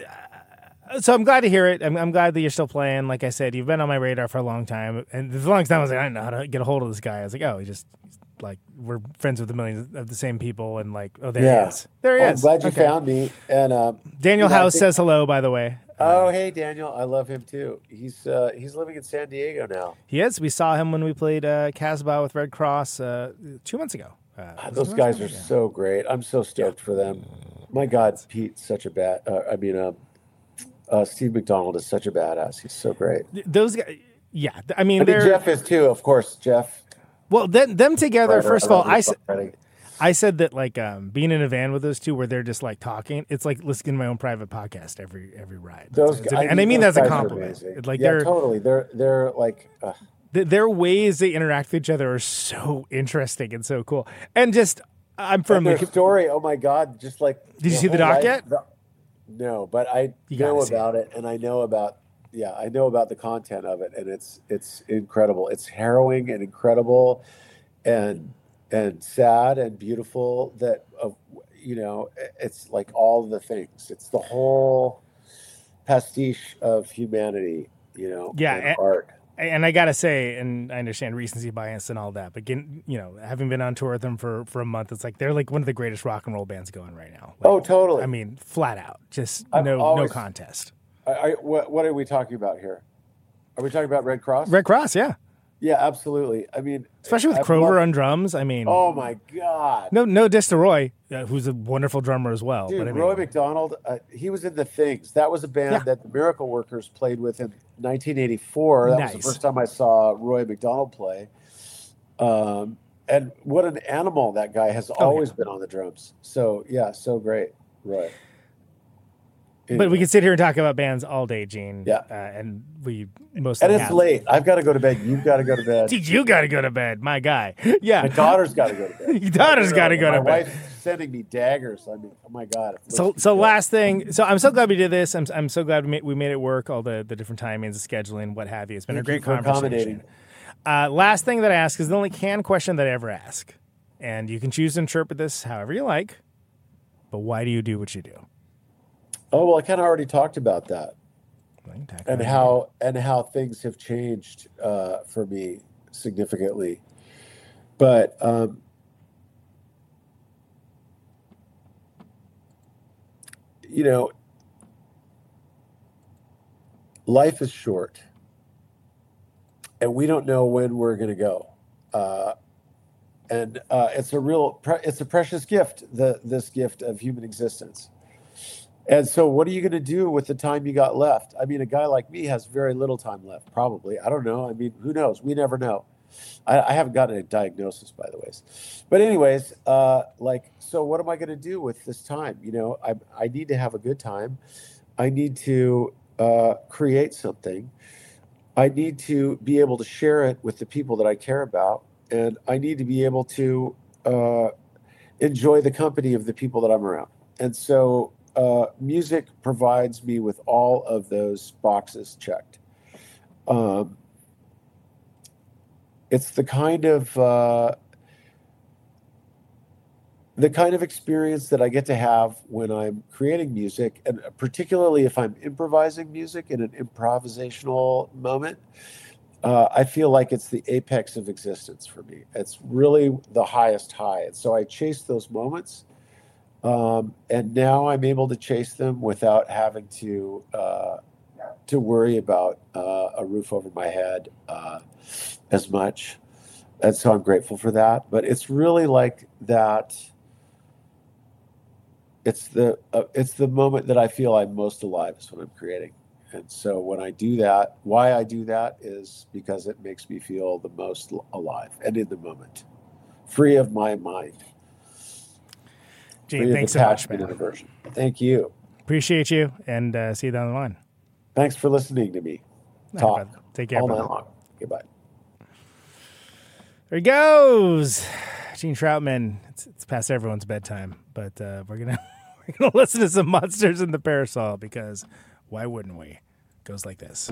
uh, so I'm glad to hear it. I'm, I'm glad that you're still playing. Like I said, you've been on my radar for a long time, and for the longest time I was like, I don't know how to get a hold of this guy. I was like, oh, he just like we're friends with a million of the same people, and like, oh, there Yeah. he is. There he Well, I'm is. glad you Okay. found me. And um, Daniel you know, I House think- says hello, by the way. Oh, hey, Daniel. I love him, too. He's uh, he's living in San Diego now. He is. We saw him when we played uh, Casbah with Red Cross uh, two months ago. Uh, Ah, was it those two guys are months ago? so great. I'm so stoked for them. My God, Pete's such a bad. Uh, I mean, um, uh, Steve McDonald is such a badass. He's so great. Yeah. Those guys. Yeah, I mean, I mean, they're Jeff is too, of course. Jeff. well. Them, them together. Ryder, First of all, love I, his s- songwriting. I said that like um, being in a van with those two, where they're just like talking. It's like listening to my own private podcast every every ride. Those, It's- guys, and I mean those that's a guys are compliment. amazing. Like yeah, they're totally. They're they're like. Uh, th- their ways they interact with each other are so interesting and so cool. And just I'm from and their the story. Oh my God! Just like. Did you see the whole doc life- yet? the- no, but I You know gotta see about it, and I know about. Yeah, I know about the content of it, and it's it's incredible. It's harrowing and incredible, and and sad and beautiful. That of you know, it's like all the things. It's the whole pastiche of humanity. You know, Yeah, and and- art. and I gotta say, and I understand recency bias and all that, but getting, you know, having been on tour with them for, for a month, it's like they're like one of the greatest rock and roll bands going right now. Like, Oh, totally. I mean, flat out, just I've no always- no contest. I, I, what, what are we talking about here? Are we talking about Red Cross? Red Cross, yeah, Yeah, absolutely. I mean, especially with I've Crover loved- on drums. I mean, Oh my God, no no diss to Roy, uh, who's a wonderful drummer as well. dude! but I mean, Roy McDonald, uh, he was in the Things. That was a band Yeah. that the Miracle Workers played with in nineteen eighty-four. That was Nice. the first time I saw Roy McDonald play. Um, and what an animal that guy has always been on the drums. So yeah, so great, Roy. but we Anyway. can sit here and talk about bands all day, Gene. Yeah. uh, and we mostly And it's have. late. I've got to go to bed. You've got to go to bed. Dude, you got to go to bed, my guy. Yeah, My daughter's got to go to bed. Your daughter's gotta go to My bed. wife's sending me daggers. I mean, oh my God. it So, looks so good. last thing. So I'm so glad we did this. I'm, I'm so glad we made, we made it work. All the, the different timings, the scheduling, what have you. It's been Thank a you great for conversation. accommodating. Uh, last thing that I ask is the only canned question that I ever ask, and you can choose to interpret this however you like. But why do you do what you do? Oh well, I kind of already talked about that. Well, you can tackle and it. how and how things have changed uh, for me significantly. But um, you know, life is short, and we don't know when we're going to go. Uh, and uh, it's a real, pre- it's a precious gift, the this gift of human existence. And so what are you going to do with the time you got left? I mean, a guy like me has very little time left, probably. I don't know. I mean, who knows? We never know. I, I haven't gotten a diagnosis, by the way. But anyways, uh, like, so what am I going to do with this time? You know, I, I need to have a good time. I need to uh, create something. I need to be able to share it with the people that I care about. And I need to be able to uh, enjoy the company of the people that I'm around. And so uh, music provides me with all of those boxes checked. Um, it's the kind of uh, the kind of experience that I get to have when I'm creating music, and particularly if I'm improvising music in an improvisational moment. Uh, I feel like it's the apex of existence for me. It's really the highest high. And so I chase those moments. Um, and now I'm able to chase them without having to uh, to worry about uh, a roof over my head uh, as much. And so I'm grateful for that. But it's really like that. It's the uh, it's the moment that I feel I'm most alive is when I'm creating. And so when I do that, why I do that is because it makes me feel the most alive and in the moment, free of my mind. Gene, thanks so much, man. Aversion. Thank you. Appreciate you, and uh, see you down the line. Thanks for listening to me talk right, Take care, all brother. night long. Goodbye. There he goes, Gene Troutman. It's, it's past everyone's bedtime, but uh, we're gonna we're gonna listen to some Monsters in the Parasol because. Why wouldn't we? Goes like this.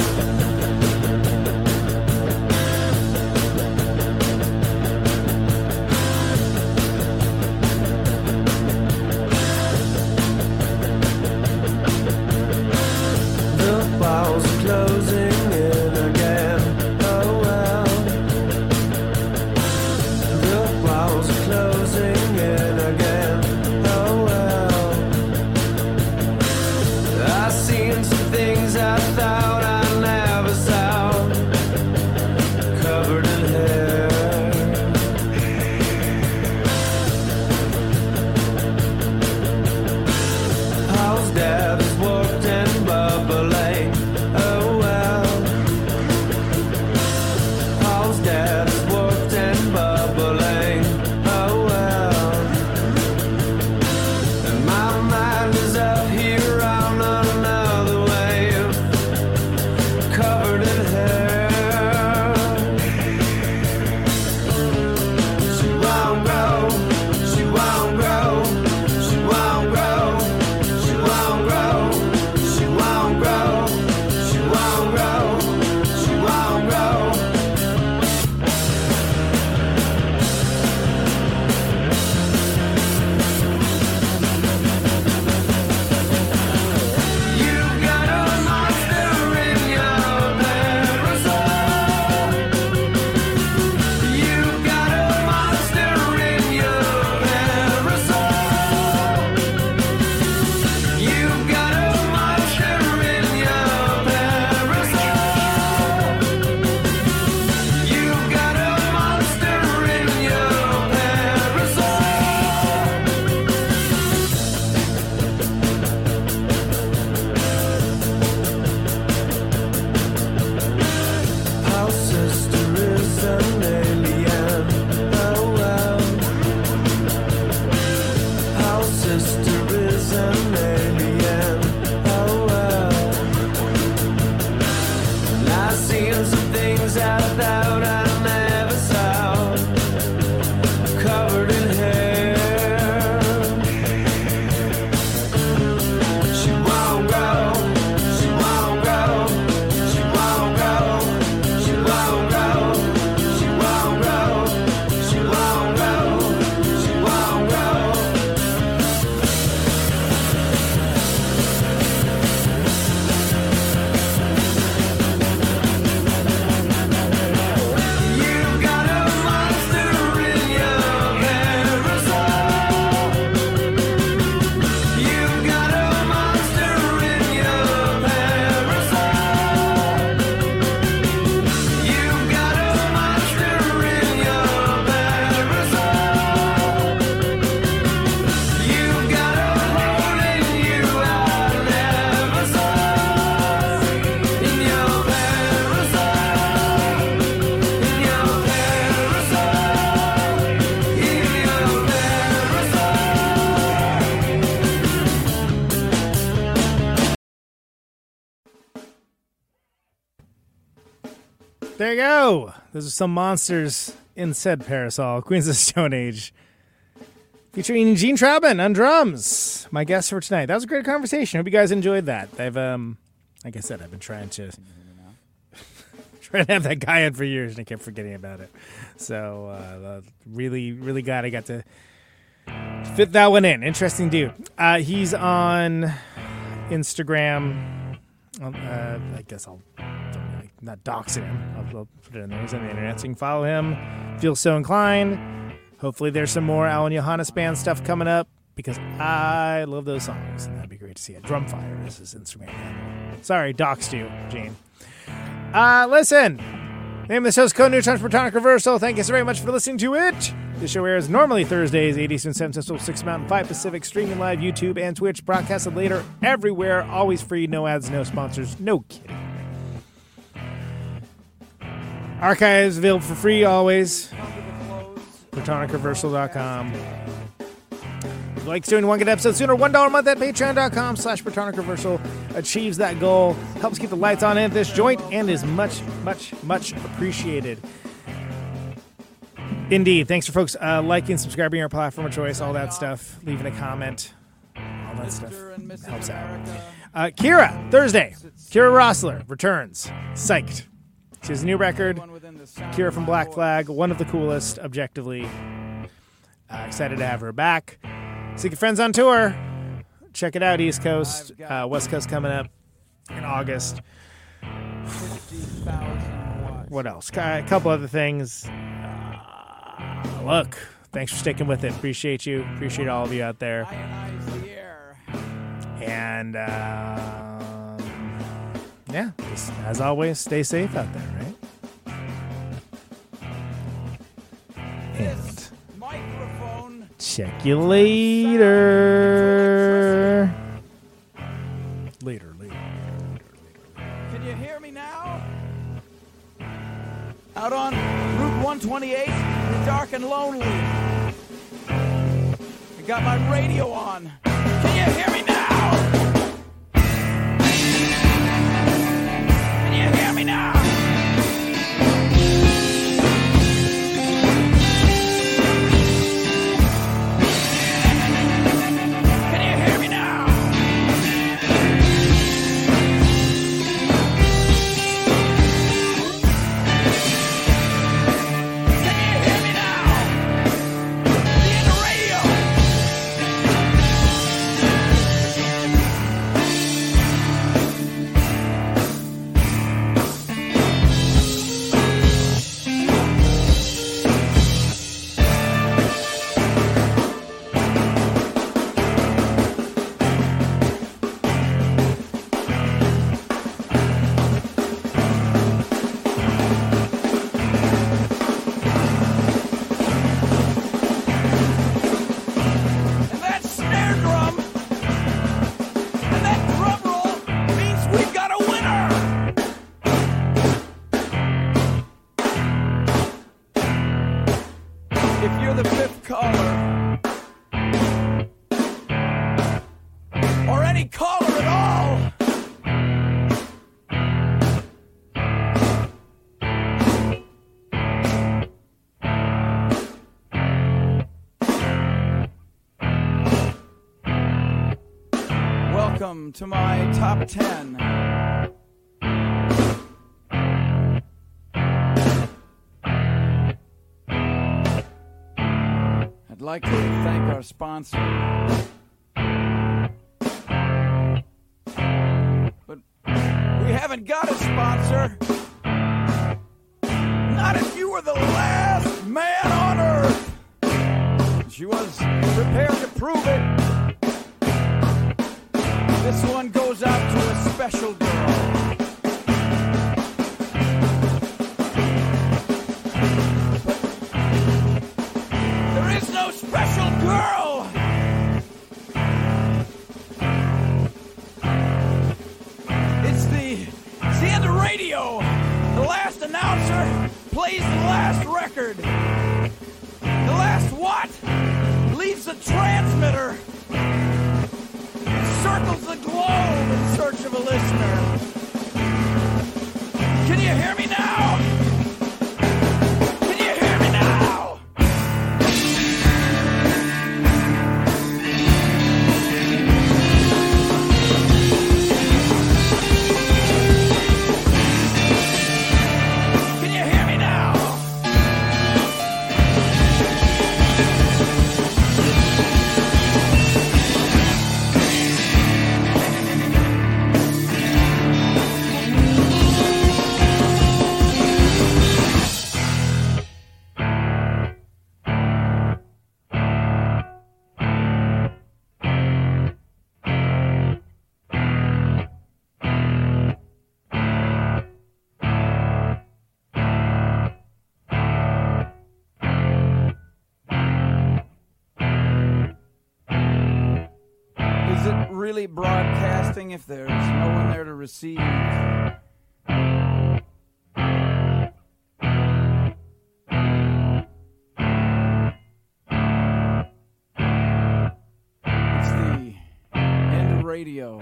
The walls are closing in again. Oh well. The walls are closing in again. Oh well. I've seen some things I thought I never saw. There you go. Those are some monsters in said parasol. Queens of the Stone Age. Featuring Gene Traubin on drums. My guest for tonight. That was a great conversation. Hope you guys enjoyed that. I've, um, like I said, I've been trying to trying to have that guy in for years, and I kept forgetting about it. So, uh, really, really glad I got to fit that one in. Interesting dude. Uh, he's on Instagram. Uh, I guess I'll not dox him. I'll, I'll put it in there. He's on the internet, so you can follow him. Feel so inclined. Hopefully there's some more Alan Johannes Band stuff coming up, because I love those songs, and that'd be great to see it. Drumfire is his Instagram handle. Sorry, doxed you, Gene. Uh, listen. Name of the show's Code Neutron's Protonic Reversal. Thank you so very much for listening to it. This show airs normally Thursdays, eight Eastern, seven Central, six Mountain, five Pacific, streaming live YouTube and Twitch, broadcasted later everywhere, always free, no ads, no sponsors, no kidding. Archives available for free always. Protonic Reversal dot com. If you like doing one good episode sooner, one dollar a month at patreon dot com slash Protonic Reversal achieves that goal, helps keep the lights on at this joint, and is much, much, much appreciated. Indeed. Thanks for folks uh, liking, subscribing, our platform of choice, all that stuff, leaving a comment, all that stuff helps out. Uh, Kira, Thursday. Kira Rossler returns. Psyched. She has a new record. Kira from Black Flag, one of the coolest, objectively. Uh, excited to have her back. Seeking Friends on tour. Check it out, East Coast. Uh, West Coast coming up in August. What else? A couple other things. Uh, look, thanks for sticking with it. Appreciate you. Appreciate all of you out there. And, uh, yeah, just, as always, stay safe out there, right? And check you later. Later, later, later, later. Can you hear me now? Out on Route one twenty-eight, dark and lonely. I got my radio on. Can you hear me now? Can you hear me now? Welcome to my top ten. I'd like to thank our sponsor. But we haven't got a sponsor. Not if you were the last man on earth. She was prepared to prove it. This one goes out to a special girl. But there is no special girl. It's the, it's the end of radio. The last announcer plays the last record. The last what? Leaves the transmitter. Circles the globe in search of a listener. Can you hear me now? Is it really broadcasting if there's no one there to receive? It's the end of radio.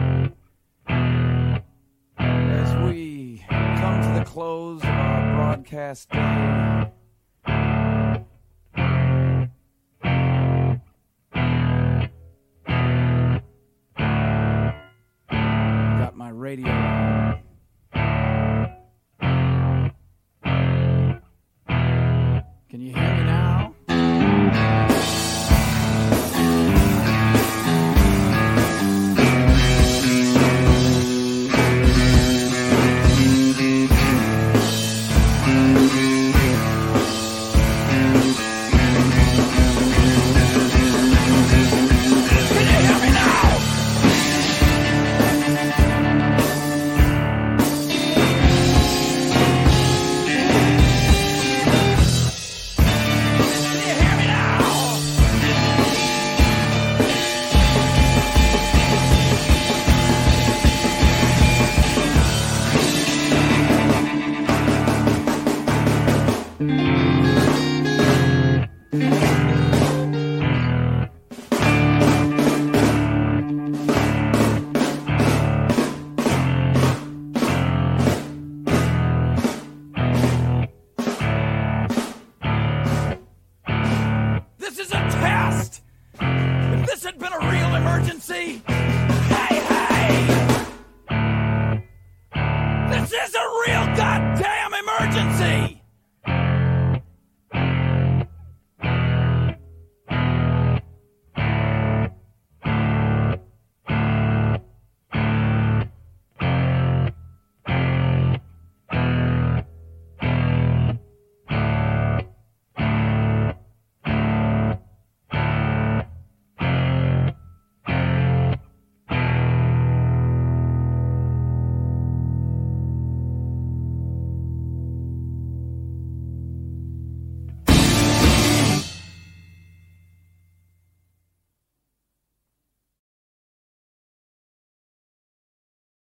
As we come to the close of our broadcast day, radio. Can you hear